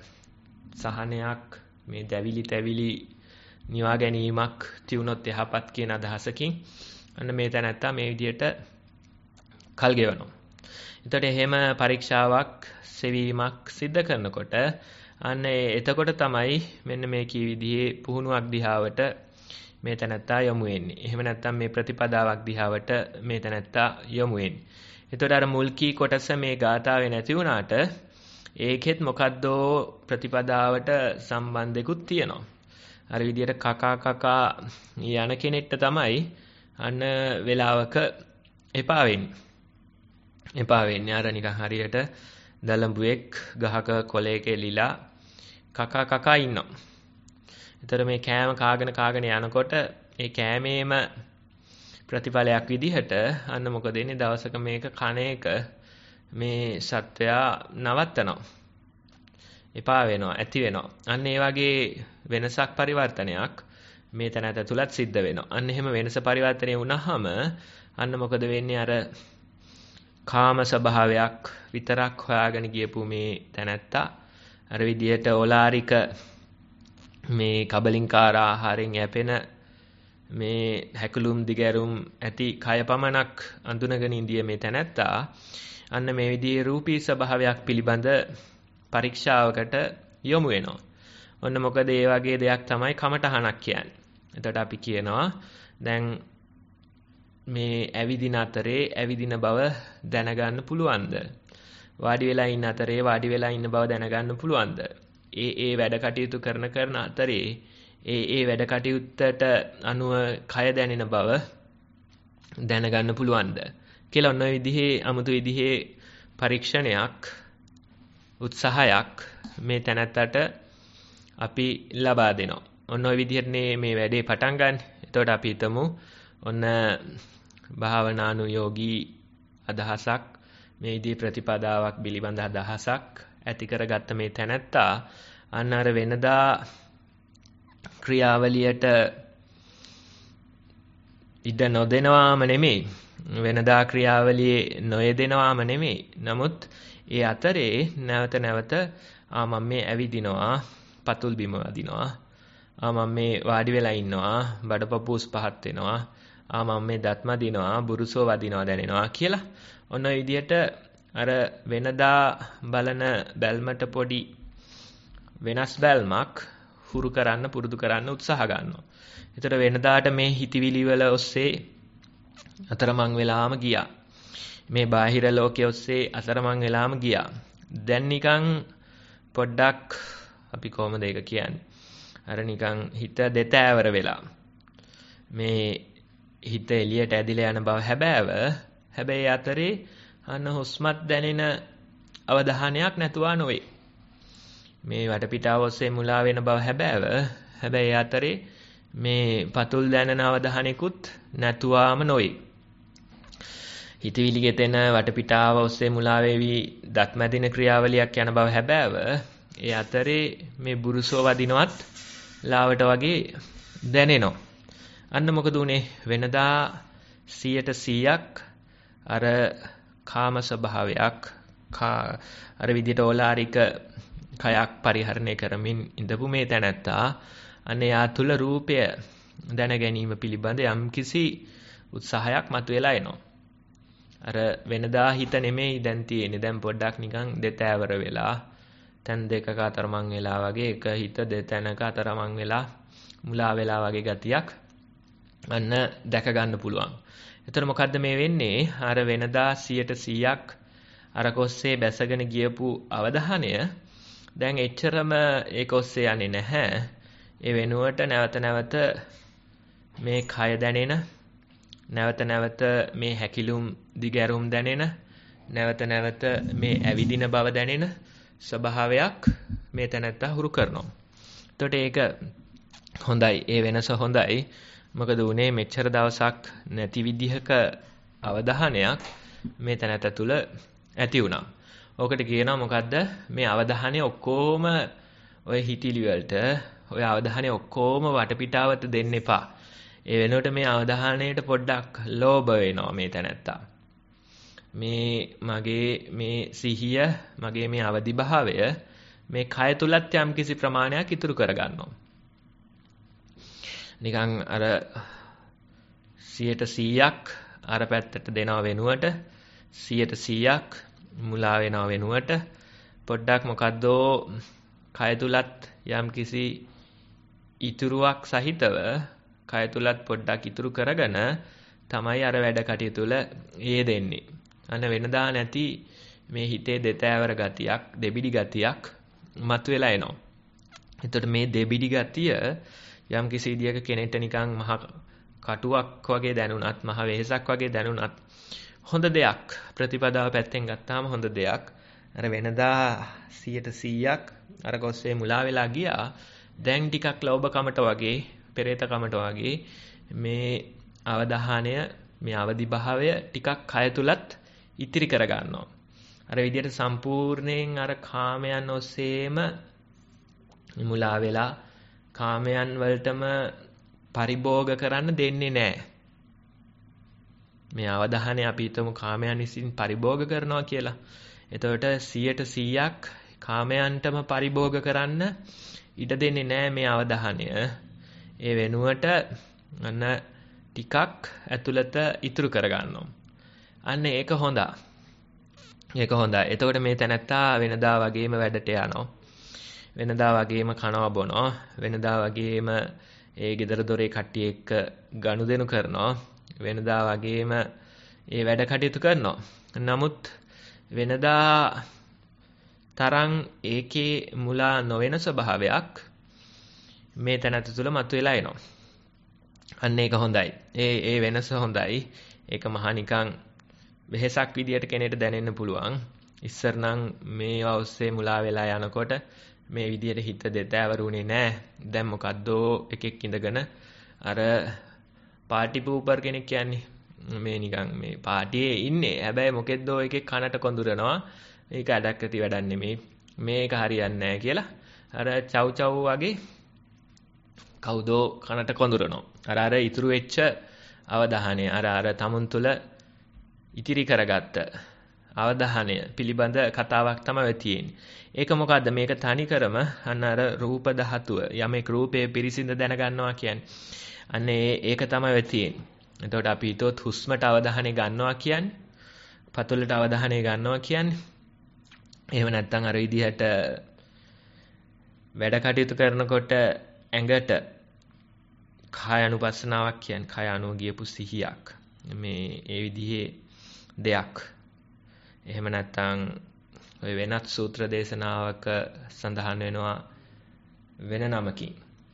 සහනයක්, මේ දැවිලි තැවිලි නිවා ගැනීමක් තියුණොත් යහපත් කියන අදහසකින් අන්න මේ තැනත්තා මේ විදිහට කල් ගෙවනවා. එතකොට එහෙම පරීක්ෂාවක්, සෙවීමක් සිද්ධ කරනකොට අන්න එතකොට තමයි මෙන්න මේ කී විදිහේ පුහුණුවක් දිහාවට මේ තැනත්තා යොමු වෙන්නේ. එහෙම නැත්නම් මේ ප්‍රතිපදාවක් දිහාවට මේ තැනත්තා යොමු වෙන්නේ. එතකොට අර මුල් කී කොටස මේ ගාථාවේ නැති වුණාට ඒකෙත් මොකද්දෝ ප්‍රතිපදාවට සම්බන්ධෙකුත් තියෙනවා. අර විදිහට කකා කකා යන කෙනෙක්ට තමයි අන්න වෙලාවක එපා වෙන්නේ. එපා වෙන්නේ අර නිකන් හරියට දලඹුවෙක් ගහක කොළයක එලිලා කකා කකා ඉන්නවා. ඒතර මේ කෑම කාගෙන කාගෙන යනකොට ඒ කෑමේම ප්‍රතිඵලයක් විදිහට අන්න මොකද වෙන්නේ? දවසක මේක කණ එක මේ සත්වයා නවත්තනවා. එපා වෙනවා, ඇති වෙනවා. අන්න ඒ වගේ වෙනසක්, පරිවර්තනයක් මේ තැනට තුලත් සිද්ධ වෙනවා. අන්න එහෙම වෙනස පරිවර්තනය වුණාම අන්න මොකද වෙන්නේ? අර කාම ස්වභාවයක් විතරක් හොයාගෙන ගියපු මේ තැනැත්තා අර විදියට ඕලාරික මේ කබලින්කාර ආහාරයෙන් යැපෙන මේ හැකලුම් දිගැරුම් ඇති කය පමණක් අඳුනගෙන ඉඳිය මේ තැනැත්තා අන්න මේ විදිහේ රූපී ස්වභාවයක් පිළිබඳ පරීක්ෂාවකට යොමු වෙනවා. ඔන්න මොකද ඒ වගේ දෙයක් තමයි කමටහනක් කියන්නේ. එතකොට අපි කියනවා දැන් මේ ඇවිදින අතරේ ඇවිදින බව දැනගන්න පුළුවන්ද? වාඩි වෙලා ඉන්න අතරේ වාඩි වෙලා ඉන්න බව දැනගන්න පුළුවන්ද? ඒ ඒ වැඩ කටයුතු කරන කරන අතරේ ඒ ඒ වැඩ කටයුත්තට අනුව කය දැනෙන බව දැනගන්න පුළුවන්ද කියලා ඔන්න ඔය විදිහේ අමුතු විදිහේ පරීක්ෂණයක් උත්සාහයක් මේ තැනැත්තට අපි ලබා දෙනවා. ඔන්න ඔය විදිහට මේ වැඩේ පටන් ගන්න. එතකොට අපි හිතමු ඔන්න භාවනානුයෝගී අදහසක් මේ විදිහේ ප්‍රතිපදාවක් පිළිබඳ අදහසක් ඇති කරගත්ත මේ තැනැත්තා අන්න අර වෙනදා ක්‍රියාවලියට ඉඩ නොදෙනවාම නෙමෙයි, වෙනදා ක්‍රියාවලියේ නොයෙදෙනවාම නෙමෙයි. නමුත් ඒ අතරේ නැවත නැවත ආ මම මේ ඇවිදිනවා, පතුල් බිම වදිනවා, ආ මම මේ වාඩි වෙලා ඉන්නවා, බඩපපුස් පහත් වෙනවා, ආ මම මේ දත් මදිනවා, බුරුසෝ වදිනවා දැනෙනවා කියලා ඔන්න ඔය විදිහට අර වෙනදා බලන බැල්මට පොඩි වෙනස් බැල්මක් හුරු කරන්න පුරුදු කරන්න උත්සාහ ගන්නවා. ඒතර වෙනදාට මේ හිතවිලි වල ඔස්සේ අතරමං වෙලාම ගියා. මේ බාහිර ලෝකයේ ඔස්සේ අතරමං වෙලාම ගියා. දැන් නිකන් පොඩ්ඩක් අපි කොහොමද ඒක කියන්නේ? අර නිකන් හිත දෙතෑවර වෙලා. මේ හිත එළියට ඇදිලා යන බව හැබෑව. හැබැයි අතරේ අන්න හුස්මත් දැනෙන අවධානයක් නැතුවා නොවේ. මේ වටපිටාව ඔස්සේ මුලා වෙන බව හැබෑව. හැබැයි අතරේ මේ පතුල් දැනෙන අවධානයකුත් නැතුවාම නොවේ. හිතවිලි ගෙතෙන වටපිටාව ඔස්සේ මුලා වෙවි දත් මැදින ක්‍රියාවලියක් යන බව හැබෑව. ඒ අතරේ මේ බුරුසෝ වදිනවත් ලාවට වගේ දැනෙනවා. අන්න මොකද උනේ? වෙනදා සියයට සීයක් අර කාම ස්වභාවයක් අර විදිහට ඕලාරික කයක් පරිහරණය කරමින් ඉඳපු මේ තැනැත්තා අන්න යා තුළ රූපය දැන ගැනීම පිළිබඳ යම්කිසි උත්සාහයක් මතුවලා එනවා. අර වෙනදා හිත නෙමෙයි දැන් තියෙන්නේ. දැන් පොඩ්ඩක් නිකන් දෙතෑවර වෙලා තැන් දෙකක අතරමං වෙලා වගේ එක හිත දෙතැනක අතරමං වෙලා මුලා වෙලා වගේ ගතියක් අන්න දැක ගන්න පුළුවන්. එතකොට මොකද්ද මේ වෙන්නේ? අර වෙනදා සියයට සීයක් අර කොස්සේ බැසගෙන ගියපු අවධානය දැන් එච්චරම ඒක ඔස්සේ යන්නේ නැහැ. ඒ වෙනුවට නැවත නැවත මේ කය දැනෙන, නැවත නැවත මේ හැකිලුම් දිගැරුම් දැනෙන, නැවත නැවත මේ ඇවිදින බව දැනෙන ස්වභාවයක් මේ තැනත්තා හුරු කරනවා. එතකොට ඒක හොඳයි. ඒ වෙනස හොඳයි. මොකද උනේ මෙච්චර දවසක් නැති විදිහක අවධානයක් මේ තැනත්තා තුල ඇති වුණා. ඕකට කියනවා මොකද්ද? මේ අවධානය ඔක්කොම ඔය හිතිලි වලට, ඔය අවධානය ඔක්කොම වටපිටාවට දෙන්න එපා. ඒ වෙනුවට මේ අවධානයට පොඩ්ඩක් ලෝභ වෙනවා මේ තැනත්තා. මේ මගේ මේ සිහිය, මගේ මේ අවදි භාවය මේ කය තුලත් යම් කිසි ප්‍රමාණයක් ඉතුරු කරගන්නවා. නිකන් අර සියයට සීයක් අර පැත්තට දෙනව වෙනුවට සියයට සීයක් මුලා වෙනව වෙනුවට පොඩ්ඩක් මොකද්දෝ කය තුලත් යම් කිසි ඉතුරුවක් සහිතව කය තුලත් පොඩ්ඩක් ඉතුරු කරගෙන තමයි අර වැඩ කටයුතු වල යෙදෙන්නේ. අන්න වෙනදා නැති මේ හිතේ දෙතෑවර ගතියක්, දෙබිඩි ගතියක් මතුවලා එනවා. එතකොට මේ දෙබිඩි ගතිය යම් කිසි විදියක කෙනෙක්ට නිකන් මහ කටුවක් වගේ දැනුණත්, මහ වෙහසක් වගේ දැනුණත් හොඳ දෙයක්. ප්‍රතිපදාව පැත්තෙන් ගත්තාම හොඳ දෙයක්. අර වෙනදා සියයට සීයක් අර කොස්සේ මුලා වෙලා ගියා. දැන් ටිකක් ලෝභකමට වගේ, පෙරේතකමට වගේ මේ අවධානය, මේ අවදි භාවය ටිකක් කය තුලත් ඉතිරි කර ගන්නවා. අර විදියට සම්පූර්ණයෙන් අර කාමයන් ඔස්සේම මුලා වෙලා කාමයන් වලටම පරිභෝග කරන්න දෙන්නේ නැහැ. මේ අවධානය අපි හිතමු කාමයන් විසින් පරිභෝග කරනවා කියලා. එතකොට සියයට සීයක් කාමයන්ටම පරිභෝග කරන්න ඉඩ දෙන්නේ නැහැ මේ අවධානය. ඒ වෙනුවට අන්න ටිකක් ඇතුළත ඉතුරු කරගන්නවා. අන්න ඒක හොඳා. ඒක හොඳයි. එතකොට මේ තැනත්තා වෙනදා වගේම වැඩට යනවා. වෙනදා වගේම කනවා බොනවා. වෙනදා වගේම ඒ ගෙදර දොරේ කට්ටිය එක්ක ගනුදෙනු කරනවා. වෙනදා වගේම ඒ වැඩ කටයුතු කරනවා. නමුත් වෙනදා තරම් ඒකේ මුලා නොවන ස්වභාවයක් මේ තැනත්ත තුළ මතුවලා එනවා. අන්න ඒක හොඳයි. ඒ ඒ වෙනස හොඳයි. ඒක මහා නිකන් වෙහසක් විදියට කෙනෙක්ට දැනෙන්න පුළුවන්. ඉස්සර නම් මේ අවස්සේ මුලා වෙලා යනකොට මේ විදියට හිත දෙතෑවරුනේ නෑ. දැන් මොකද්දෝ එකෙක් ඉඳගෙන අර පාටි පූපර් කෙනෙක් කියන්නේ මේ නිකන් මේ පාටියේ ඉන්නේ. හැබැයි මොකෙද්දෝ එකෙක් කනට කොඳුරනවා. මේක අඩක් ඇති වැඩක් නෙමෙයි. මේක හරියන්නේ නැහැ කියලා අර චව් චව් වගේ කවුදෝ කනට කොඳුරනවා. අර අර ඉතුරු වෙච්ච අවධානය අර අර තමුන් තුල ඉතිරි කරගත්ත අවධානය පිළිබඳ කතාවක් තමයි තියෙන්නේ. ඒක මොකද්ද? මේක තනිකරම අන්න අර රූප ධාතුව යමෙක් රූපයේ පිරිසිඳ දැනගන්නවා කියන්නේ. අන්න ඒක තමයි තියෙන්නේ. එතකොට අපි හිතුවොත් හුස්මට අවධානය ගන්නවා කියන්නේ පතුලට අවධානය ගන්නවා කියන්නේ එහෙම නැත්නම් අර විදිහට වැඩ කටයුතු කරනකොට ඇඟට කාය අනුපස්සනාවක් කියන්නේ කාය අනුව ගියපු සිහියක්. මේ ඒ විදිහේ දෙයක්. එහෙම නැත්නම් ඔය වෙනත් සූත්‍ර දේශනාවක සඳහන් වෙනවා වෙන නමකින්.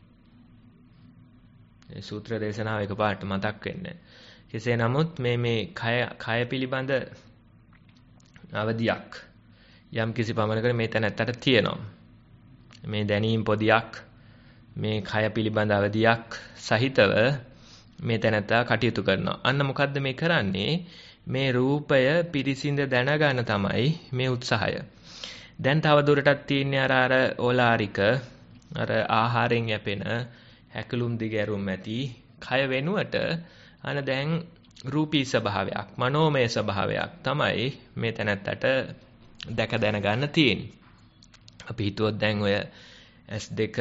ඒ සූත්‍ර දේශනාව එකපාරට මතක් වෙන්නේ. කෙසේ නමුත් මේ මේ කය කය පිළිබඳ අවදියක් යම් කිසි පමණකට මේ තැනත්තට තියෙනවා. මේ දැනීම් පොදියක් මේ කය පිළිබඳ අවදියක් සහිතව මේ තැනත්තා කටයුතු කරනවා. අන්න මොකද්ද මේ කරන්නේ? මේ රූපය පිරිසිඳ දැනගන්න තමයි මේ උත්සාහය. දැන් තව දුරටත් තියෙන්නේ අර අර ඕලාරික අර ආහාරයෙන් යැපෙන හැකලුම් දිගැරුම් ඇති කය වෙනුවට අන දැන් රූපී ස්වභාවයක් මනෝමය ස්වභාවයක් තමයි මේ තැනත්තට දැක දැනගන්න තියෙන්නේ. අපි හිතුවොත් දැන් ඔය එස් දෙක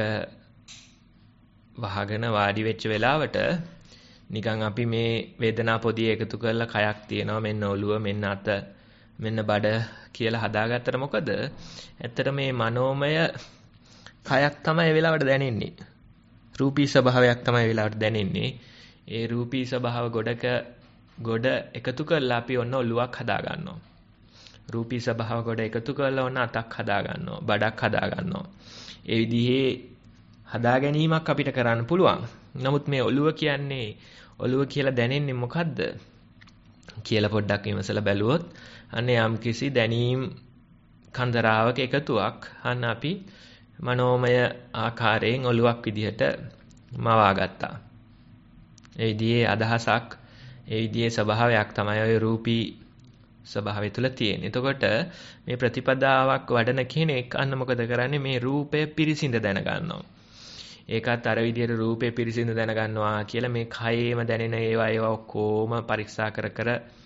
වහගෙන වාඩි වෙච්ච වෙලාවට නිකන් අපි මේ වේදනා පොදිය එකතු කරලා කයක් තියෙනවා මෙන්න ඔළුව මෙන්න අත මෙන්න බඩ කියලා හදාගත්තට මොකද? ඇත්තට මේ මනෝමය කයක් තමයි ඒ වෙලාවට දැනෙන්නේ. රූපී ස්වභාවයක් තමයි ඒ වෙලාවට දැනෙන්නේ. ඒ රූපී ස්වභාව ගොඩක ගොඩ එකතු කරලා අපි ඔන්න ඔළුවක් හදා ගන්නවා. රූපී ස්වභාව ගොඩ එකතු කරලා ඔන්න අතක් හදා ගන්නවා. බඩක් හදා ගන්නවා. ඒ විදිහේ හදා ගැනීමක් අපිට කරන්න පුළුවන්. නමුත් මේ ඔළුව කියන්නේ ඔළුව කියලා දැනෙන්නේ මොකද්ද කියලා පොඩ්ඩක් විමසලා බැලුවොත් අන්න යම් කිසි දැනීම් කන්දරාවක එකතුවක් අන්න අපි මනෝමය ආකාරයෙන් ඔළුවක් විදිහට මවා ගත්තා. ඒ විදිහේ අදහසක් ඒ විදිහේ ස්වභාවයක් තමයි ඔය රූපී ස්වභාවය තුළ තියෙන්නේ. එතකොට මේ ප්‍රතිපදාවක් වඩන කෙනෙක් අන්න මොකද කරන්නේ? මේ රූපය පිරිසිඳ දැනගන්නවා. ඒකත් අර විදිහට රූපේ පිරිසිඳ දැනගන්නවා කියලා මේ කයේම දැනෙන ඒවා ඒවා ඔක්කොම පරීක්ෂා කර කර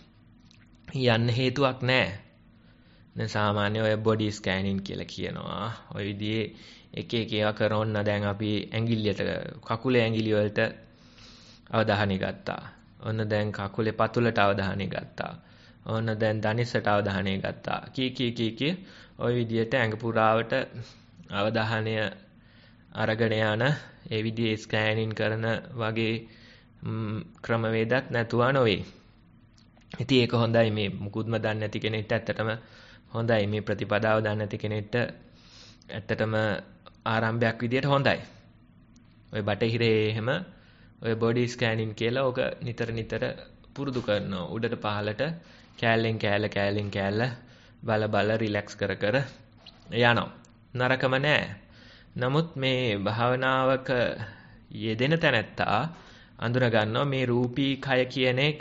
යන්න හේතුවක් නැහැ. දැන් සාමාන්‍ය ඔය බොඩි ස්කෑනින් කියලා කියනවා. ඔය විදිහේ එක එක ඒවා කරන දැන් අපි ඇඟිල්ලට කකුලේ ඇඟිලි වලට අවධානය ගත්තා. ඔන්න දැන් කකුලේ පතුලට අවධානය ගත්තා. ඔන්න දැන් දණිසට අවධානය ගත්තා. කී කී කී කී ඔය විදිහට ඇඟ පුරාවට අවධානය අරගෙන යන ඒ විදිහේ ස්කෑනින් කරන වගේ ක්‍රමවේදත් නැතුව නොවේ. ඉතින් ඒක හොඳයි මේ මුකුත්ම දන්නේ නැති කෙනෙක්ට ඇත්තටම හොඳයි මේ ප්‍රතිපදාව දන්නේ නැති කෙනෙක්ට ඇත්තටම ආරම්භයක් විදියට හොඳයි. ඔය බටහිරේ එහෙම ඔය බොඩි ස්කෑනින් කියලා ඔක නිතර නිතර පුරුදු කරනවා. උඩට පහළට කෑල්ලෙන් කෑල්ල කෑල්ලෙන් කෑල්ල බල බල රිලැක්ස් කර කර යනවා. නරකම නෑ. නමුත් මේ භාවනාවක යෙදෙන තැනැත්තා අඳුර ගන්නවා මේ රූපී කය කියන එක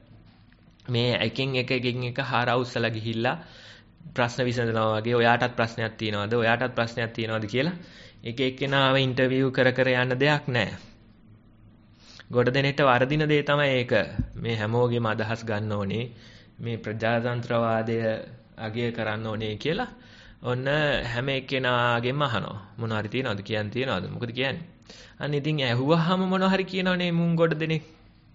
මේ එකකින් එක එකකින් එක හාරවුස්සලා ගිහිල්ලා ප්‍රශ්න විසඳනවා වගේ ඔයාටත් ප්‍රශ්නයක් තියෙනවද ඔයාටත් ප්‍රශ්නයක් තියෙනවද කියලා එක එක්කෙනාව ඉන්ටර්විව් කර කර යන්න දෙයක් නැහැ. ගොඩ දෙනෙට වර්ධින දේ තමයි ඒක. මේ හැමෝගෙම අදහස් ගන්න ඕනේ මේ ප්‍රජාතන්ත්‍රවාදය අගය කරන්න ඕනේ කියලා ඔන්න හැම එක්කෙනාගෙම අහනවා. මොනවා හරි තියනවද කියන්න තියනවද? මොකද කියන්නේ? අන්න ඉතින් ඇහුවාම මොනවා හරි කියනවනේ මුන් ගොඩ දෙනෙක්.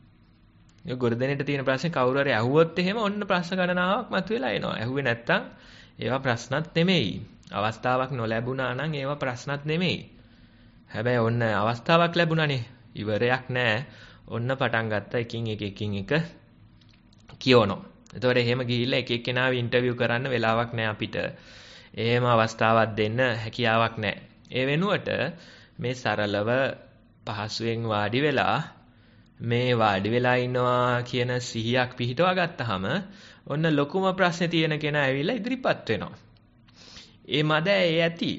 ඒ ගොඩ දෙනෙට තියෙන ප්‍රශ්නේ කවුරු හරි ඇහුවොත් එහෙම ඔන්න ප්‍රශ්න ගණනාවක් මතුවලා එනවා. ඇහුවේ නැත්තම් ඒවා ප්‍රශ්නත් නෙමෙයි. අවස්ථාවක් නොලැබුණා නම් ඒවා ප්‍රශ්නත් නෙමෙයි. හැබැයි ඔන්න අවස්ථාවක් ලැබුණානේ. ඉවරයක් නැහැ. ඔන්න පටන් ගත්තා එකින් එක එකින් එක කියවනවා. එතකොට එහෙම ගිහිල්ලා එක එක්කෙනාව ඉන්ටර්විව් කරන්න වෙලාවක් නැහැ අපිට. එහෙම අවස්ථාවක් දෙන්න හැකියාවක් නැහැ. ඒ වෙනුවට මේ සරලව පහසුවෙන් වාඩි වෙලා මේ වාඩි වෙලා ඉන්නවා කියන සිහියක් පිහිටවා ගත්තාම ඔන්න ලොකුම ප්‍රශ්නේ තියෙන කෙනා ඇවිල්ලා ඉදිරිපත් වෙනවා. ඒ මද ඒ ඇති.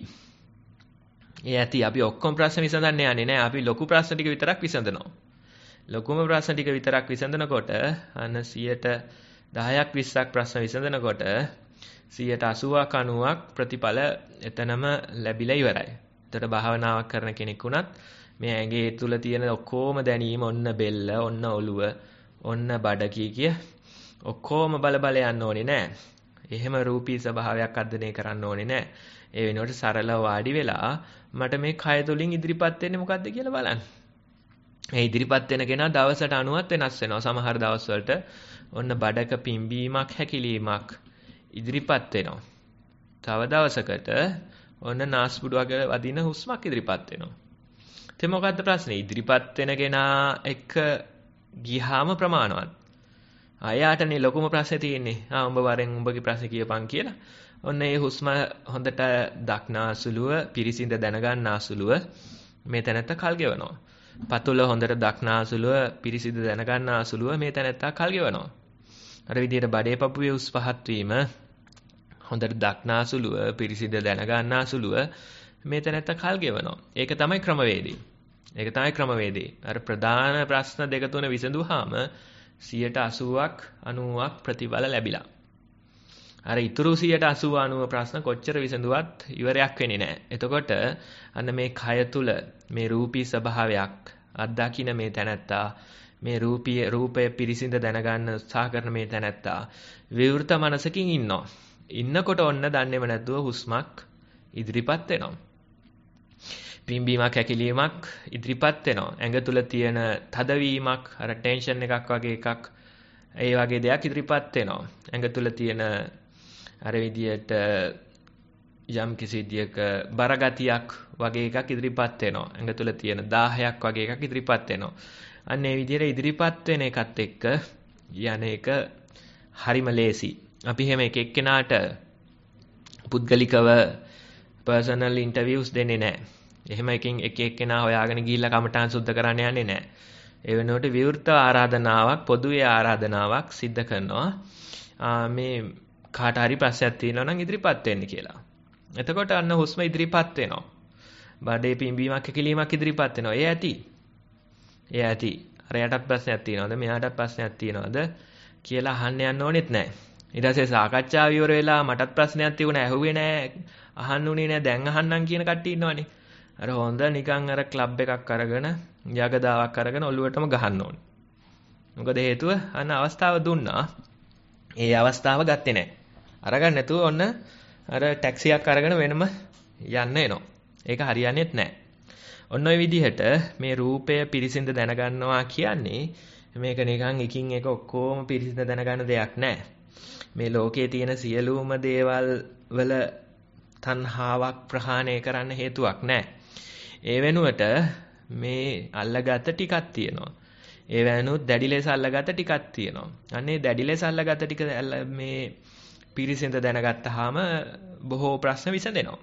ඒ ඇති අපි ඔක්කොම ප්‍රශ්න විසඳන්න යන්නේ නැහැ. අපි ලොකු ප්‍රශ්න ටික විතරක් විසඳනවා. ලොකුම ප්‍රශ්න ටික විතරක් විසඳනකොට අන්න සියයට දහයක් විස්සක් ප්‍රශ්න විසඳනකොට සියයට අසූවක් අනූවක් ප්‍රතිඵල එතනම ලැබිලා ඉවරයි. එතකොට භාවනාවක් කරන කෙනෙක් වුණත් මේ ඇඟේ තුල තියෙන ඔක්කොම දැනීම ඔන්න බෙල්ල, ඔන්න ඔළුව, ඔන්න බඩ කී කිය ඔක්කොම බල බල යන්න ඕනේ නෑ. එහෙම රූපී ස්වභාවයක් අධ්‍යයනය කරන්න ඕනේ නෑ. ඒ වෙනුවට සරලව වාඩි වෙලා මට මේ කය තුලින් ඉදිරිපත් වෙන්නේ මොකද්ද කියලා බලන්න. මේ ඉදිරිපත් වෙන කෙනා දවසට අනුවත් වෙනස් වෙනවා. සමහර දවස්වලට ඔන්න බඩක පිම්බීමක් හැකිලීමක් ඉදිරිපත් වෙනවා. තව දවසකට ඔන්න නාස්පුඩුවක වදින හුස්මක් ඉදිරිපත් වෙනවා. ඉතින් මොකද්ද ප්‍රශ්නේ? ඉදිරිපත් වෙන කෙනා එක්ක ගියාම ප්‍රමාණවත්. ආයාටනේ ලොකුම ප්‍රශ්නේ තියෙන්නේ. ආ උඹ වරෙන් උඹගේ ප්‍රශ්නේ කියපන් කියලා. ඔන්න ඒ හුස්ම හොඳට දක්නාසුලුව, පිරිසිඳ දැනගන්නාසුලුව මේ තැනත්ත කල් ගෙවනවා. පතුල හොඳට දක්නාසුලුව, පිරිසිඳ දැනගන්නාසුලුව මේ තැනත්ත කල් ගෙවනවා. අර විදිහට බඩේ පපුවේ උස් පහත් වීම හොඳට දක්නාසුලුව, පිරිසිඳ දැනගන්නාසුලුව මේ තැනත්ත කල් ගෙවනවා. ඒක තමයි ක්‍රමවේදය. ඒක තමයි ක්‍රමවේදය. අර ප්‍රධාන ප්‍රශ්න දෙක තුන විසඳුවාම සියයට අසූවක් අනූවක් ප්‍රතිඵල ලැබිලා. අර ඉතුරු සියයට අසූව අනූව ප්‍රශ්න කොච්චර විසඳුවත් ඉවරයක් වෙන්නේ නැහැ. එතකොට අන්න මේ කය තුල මේ රූපී ස්වභාවයක් අත්දකින්න මේ තැනැත්තා මේ රූපී රූපය පිරිසිඳ දැනගන්න උත්සාහ කරන මේ තැනැත්තා විවෘත මනසකින් ඉන්නවා. ඉන්නකොට ඔන්න දන්නේම නැතුව හුස්මක් ඉදිරිපත් වෙනවා. පිම්බීමක් හැකිලීමක් ඉදිරිපත් වෙනවා. ඇඟ තුල තියෙන තදවීමක් අර ටෙන්ෂන් එකක් වගේ එකක් ඒ වගේ දෙයක් ඉදිරිපත් වෙනවා. ඇඟ තුල තියෙන අර විදියට යම් කිසි විදියක බරගතියක් වගේ එකක් ඉදිරිපත් වෙනවා. ඇඟ තුල තියෙන දාහයක් වගේ එකක් ඉදිරිපත් වෙනවා. අන්න ඒ විදියට ඉදිරිපත් වෙන එකත් එක්ක යන එක හරිම ලේසි. අපි හැම එක එක්කෙනාට පුද්ගලිකව පර්සනල් ඉන්ටර්විව්ස් දෙන්නේ නැහැ. එහෙම එකකින් එක එක්කෙනා හොයාගෙන ගිහිල්ලා කමටහන් සුද්ධ කරන්න යන්නේ නැහැ. ඒ වෙනුවට විවෘත ආරාධනාවක්, පොදුවේ ආරාධනාවක් සිද්ධ කරනවා. මේ කාට හරි ප්‍රශ්නයක් තියෙනවා නම් ඉදිරිපත් වෙන්න කියලා. එතකොට අන්න හුස්ම ඉදිරිපත් වෙනවා. බඩේ පිම්බීමක් හැකිලීමක් ඉදිරිපත් වෙනවා. ඒ ඇති. ඒ ඇති. අර යටත් ප්‍රශ්නයක් තියෙනවද? මෙයාටත් ප්‍රශ්නයක් තියෙනවද කියලා අහන්න යන්න ඕනෙත් නැහැ. ඊට පස්සේ සාකච්ඡාව ඉවර වෙලා මටත් ප්‍රශ්නයක් තිබුණා ඇහුවේ නැහැ, අහන්න උනේ නැහැ, දැන් අහන්නම් කියන කට්ටිය ඉන්නවනේ. අර හොඳ නිකන් අර ක්ලබ් එකක් අරගෙන යගදාවක් අරගෙන ඔළුවටම ගහන්න ඕනේ. මොකද හේතුව අන්න අවස්ථාව දුන්නා. ඒ අවස්ථාව ගත්තේ නැහැ. අරගන්න නැතුව ඔන්න අර ටැක්සියක් අරගෙන වෙනම යන්න එනවා. ඒක හරියන්නේත් නැහැ. ඔන්න ඔය විදිහට මේ රූපය පිරිසිඳ දැනගන්නවා කියන්නේ මේක නිකන් එකින් එක ඔක්කොම පිරිසිඳ දැනගන්න දෙයක් නැහැ. මේ ලෝකයේ තියෙන සියලුම දේවල් වල තණ්හාවක් ප්‍රහාණය කරන්න හේතුවක් නැහැ. ඒ වෙනුවට මේ අල්ලගත ටිකක් තියෙනවා. ඒ වෙනුත් දැඩි ලෙස අල්ලගත ටිකක් තියෙනවා. අන්නේ දැඩි ලෙස අල්ලගත ටික මේ පිරිසිඳ දැනගත්තාම බොහෝ ප්‍රශ්න විසඳෙනවා.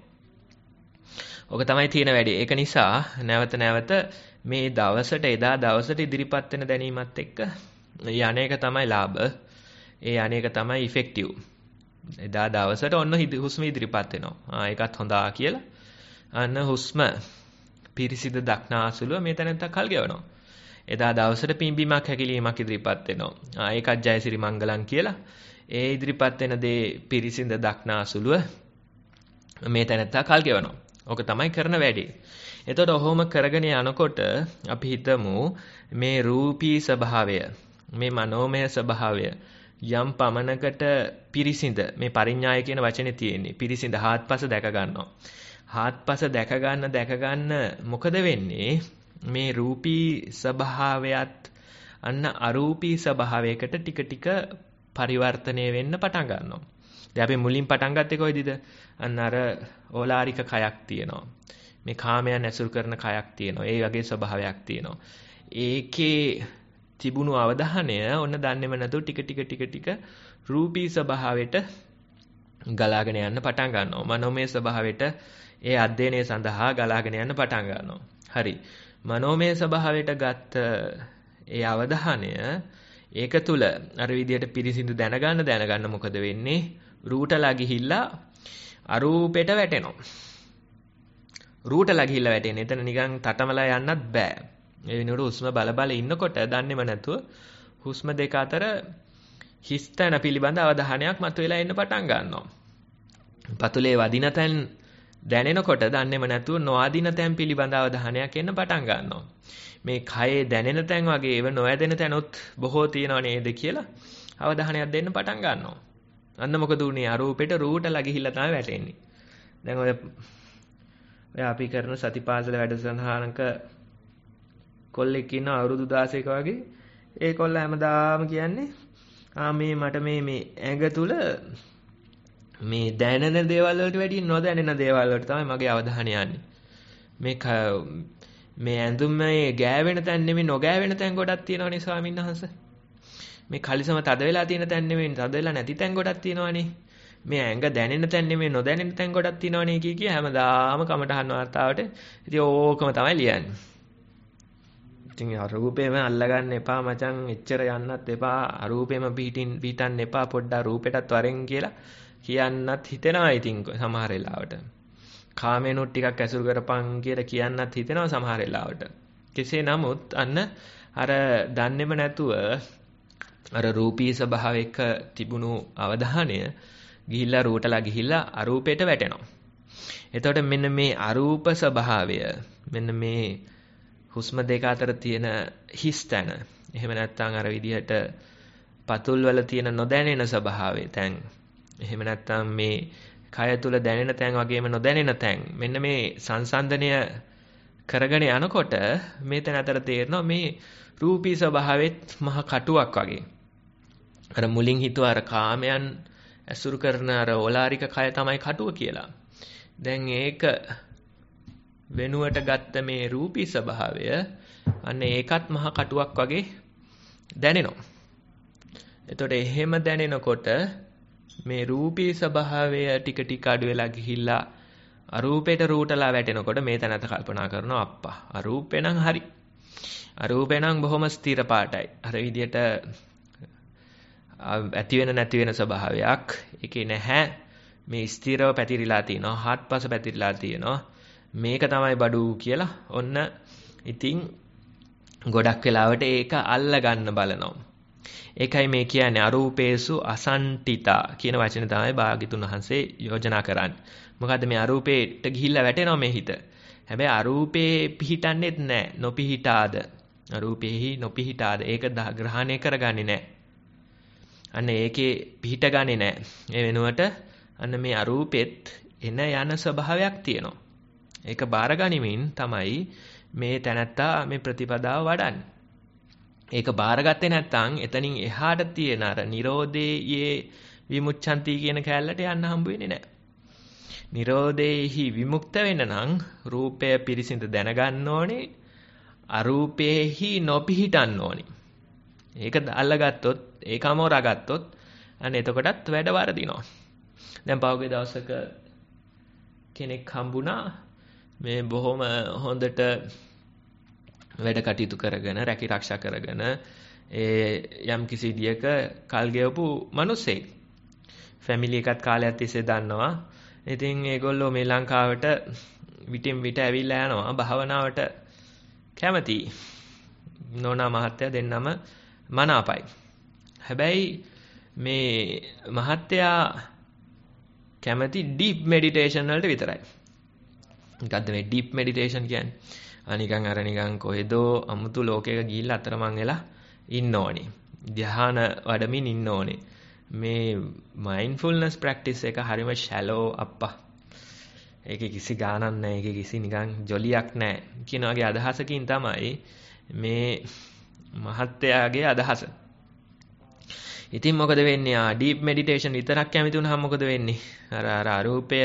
ඔක තමයි තියෙන වැඩේ. ඒක නිසා නැවත නැවත මේ දවසට එදා දවසට ඉදිරිපත් වෙන දැනීමත් එක්ක යන එක තමයි ලාභ. ඒ අනේක තමයි ඉෆෙක්ටිව්. එදා දවසට ඔන්න හුස්ම ඉදිරිපත් වෙනවා. ආ ඒකත් හොඳා කියලා. අන්න හුස්ම පිරිසිදු දක්නාසුලුව මේ තැනත්ත කල් ගෙවනවා. එදා දවසට පිම්බීමක් හැකිලීමක් ඉදිරිපත් වෙනවා. ආ ඒකත් ජයසිරි මංගලම් කියලා. ඒ ඉදිරිපත් වෙන දේ පිරිසිදු දක්නාසුලුව මේ තැනත්ත කල් ගෙවනවා. ඕක තමයි කරන වැඩේ. එතකොට ඔහොම කරගෙන යනකොට අපි හිතමු මේ රූපී ස්වභාවය, මේ මනෝමය ස්වභාවය යම් පමණකට පිරිසිඳ මේ පරිඥාය කියන වචනේ තියෙන්නේ. පිරිසිඳ හාත්පස දැක ගන්නවා. හාත්පස දැක ගන්න දැක ගන්න මොකද වෙන්නේ? මේ රූපී ස්වභාවයත් අන්න අරූපී ස්වභාවයකට ටික ටික පරිවර්තනය වෙන්න පටන් ගන්නවා. දැන් අපි මුලින් පටන් ගත්තේ කොයිදද? අන්න අර ඕලාරික කයක් තියෙනවා. මේ කාමයන් ඇසුරු කරන කයක් තියෙනවා. ඒ වගේ ස්වභාවයක් තියෙනවා. ඒකේ තිබුණු අවධානය ඔන්න දන්නේම නැතුව ටික ටික ටික ටික රූපී ස්වභාවයට ගලාගෙන යන්න පටන් ගන්නවා. මනෝමය ස්වභාවයට ඒ අධ්‍යයනය සඳහා ගලාගෙන යන්න පටන් ගන්නවා. හරි. මනෝමය ස්වභාවයට ගත්ත ඒ අවධානය ඒක තුල අර විදියට පිරිසිදු දැනගන්න දැනගන්න මොකද වෙන්නේ? රූටලා ගිහිල්ලා අරූපෙට වැටෙනවා. රූටලා ගිහිල්ලා වැටෙන්නේ. එතන නිකන් තටමලා යන්නත් බෑ. ඒ වෙනුවට හුස්ම බල බල ඉන්නකොට දන්නේම නැතුව හුස්ම දෙක අතර හිස්තන පිළිබඳ අවධානයක් මතුවලා එන්න පටන් ගන්නවා. පතුලේ වදින තැන් දැනෙනකොට දන්නේම නැතුව නොවදින තැන් පිළිබඳ අවධානයක් එන්න පටන් ගන්නවා. මේ කයේ දැනෙන තැන් වගේ ඒව නොවැදෙන තැනොත් බොහෝ තියෙනව නේද කියලා අවධානයක් දෙන්න පටන් ගන්නවා. අන්න මොකද උනේ? අරූපෙට රූටලා ගිහිල්ලා තමයි වැටෙන්නේ. දැන් ඔය ඔය අපි කරන සතිපාසල වැඩසටහනක කොල්ලෙක් ඉන්න අවුරුදු දාසයක වගේ ඒ කොල්ල හැමදාම කියන්නේ ආ මේ මට මේ මේ ඇඟ තුල මේ දැනෙන දේවල් වලට වැඩිය නොදැනෙන දේවල් වලට තමයි මගේ අවධානය යන්නේ. මේ මේ ඇඳුමේ ගෑවෙන තැන් නෙමෙයි නොගෑවෙන තැන් ගොඩක් තියෙනවනේ ස්වාමීන් වහන්සේ. මේ කලිසම තද වෙලා තියෙන තැන් නෙමෙයි තද වෙලා නැති තැන් ගොඩක් තියෙනවනේ. මේ ඇඟ දැනෙන තැන් නෙමෙයි නොදැනෙන තැන් ගොඩක් තියෙනවනේ කිය කිය හැමදාම කමටහන් වාර්තාවට ඉතින් ඕකම තමයි ලියන්නේ. ඉතින් අරූපේම අල්ලගන්න එපා මචං එච්චර යන්නත් එපා අරූපේම පිටින් පිටන්න එපා පොඩ්ඩක් රූපෙටත් වරෙන් කියලා කියන්නත් හිතෙනවා ඉතින් සමහර වෙලාවට. කාමේනොත් ටිකක් ඇසුරු කරපන් කියලා කියන්නත් හිතෙනවා සමහර වෙලාවට. කෙසේ නමුත් අන්න අර දන්නේම නැතුව අර රූපී ස්වභාවයක තිබුණු අවධානය ගිහිල්ලා රූටලා ගිහිල්ලා අරූපයට වැටෙනවා. එතකොට මෙන්න මේ අරූප ස්වභාවය මෙන්න මේ හුස්ම දෙක අතර තියෙන හිස් තැන එහෙම නැත්නම් අර විදිහට පතුල් වල තියෙන නොදැනෙන ස්වභාවය තැන් එහෙම නැත්නම් මේ කය තුල දැනෙන තැන් වගේම නොදැනෙන තැන් මෙන්න මේ සංසන්දනය කරගෙන යනකොට මේ තැන අතර තේරෙනවා මේ රූපී ස්වභාවෙත් මහ කටුවක් වගේ. අර මුලින් හිතුවා අර කාමයන් ඇසුරු කරන අර ඕලාරික කය තමයි කටුව කියලා. දැන් ඒක වෙනුවට ගත්ත මේ රූපී ස්වභාවය අන්න ඒකත් මහ කටුවක් වගේ දැනෙනවා. එතකොට එහෙම දැනෙනකොට මේ රූපී ස්වභාවය ටික ටික අඩු වෙලා ගිහිල්ලා අරූපේට රූටලා වැටෙනකොට මේ තැනත කල්පනා කරනවා අප්පා අරූපේ නම් හරි. අරූපේ නම් බොහොම ස්ථිර පාටයි. අර විදියට ඇති වෙන නැති වෙන ස්වභාවයක් ඒකේ නැහැ. මේ ස්ථිරව පැතිරිලා තියෙනවා. හත්පස පැතිරිලා තියෙනවා. මේක තමයි බඩු කියලා ඔන්න ඉතින් ගොඩක් වෙලාවට ඒක අල්ල ගන්න බලනවා. ඒකයි මේ කියන්නේ අරූපේසු අසන්ටිතා කියන වචනේ තමයි භාග්‍යතුන් වහන්සේ යෝජනා කරන්නේ. මොකද මේ අරූපේට ගිහිල්ලා වැටෙනවා මේ හිත. හැබැයි අරූපේ පිහිටන්නේත් නැහැ. නොපිහිටාද. අරූපේහි නොපිහිටාද. ඒක ග්‍රහණය කරගන්නේ නැහැ. අන්න ඒකේ පිහිටගන්නේ නැහැ. ඒ වෙනුවට අන්න මේ අරූපෙත් එන යන ස්වභාවයක් තියෙනවා. ඒක බාරගනිමින් තමයි මේ තැනත්තා මේ ප්‍රතිපදාව වඩන්නේ. ඒක බාරගත්තේ නැත්නම් එතනින් එහාට තියෙන අර නිරෝධයේ විමුච්ඡanti කියන කැලලට යන්න හම්බ වෙන්නේ නැහැ. නිරෝධේහි විමුක්ත වෙන්න නම් රූපය පිරිසිඳ දැනගන්න ඕනේ. අරූපේහි නොපිහිටන්න ඕනේ. ඒක අල්ලගත්තොත් ඒකම රගත්තොත් අන්න එතකොටත් වැඩ වරදිනවා. දැන් පහුගිය දවසක කෙනෙක් හම්බුණා මේ බොහොම හොඳට වැඩ කටයුතු කරගෙන රැකී ආරක්ෂා කරගෙන ඒ යම් කිසි විදියක කල් ගෙවපු මිනිස්සෙක්. ෆැමිලි එකත් කාලයක් තිස්සේ දන්නවා. ඉතින් ඒගොල්ලෝ මේ ලංකාවට විටින් විට ඇවිල්ලා යනවා භාවනාවට කැමති. නෝනා මහත්තයා දෙන්නම මනාපයි. හැබැයි මේ මහත්තයා කැමති ඩීප් මෙඩිටේෂන් වලට විතරයි. මොකද්ද මේ ඩීප් මෙඩිටේෂන් කියන්නේ? අනිකන් අර නිකන් කොහෙදෝ අමුතු ලෝකයක ගිහිල්ලා අතරමං වෙලා ඉන්න ඕනේ. ධ්‍යාන වඩමින් ඉන්න ඕනේ. මේ මයින්ඩ්ෆුල්නස් ප්‍රැක්ටිස් එක හරිම ෂැලෝ අප්පා. ඒකේ කිසි ගාණක් නැහැ. ඒකේ කිසි නිකන් ජොලියක් නැහැ. කියන වගේ අදහසකින් තමයි මේ මහත්තයාගේ අදහස. ඉතින් මොකද වෙන්නේ? ආ ඩීප් මෙඩිටේෂන් විතරක් කැමති වුණාම මොකද වෙන්නේ? අර අර අරූපය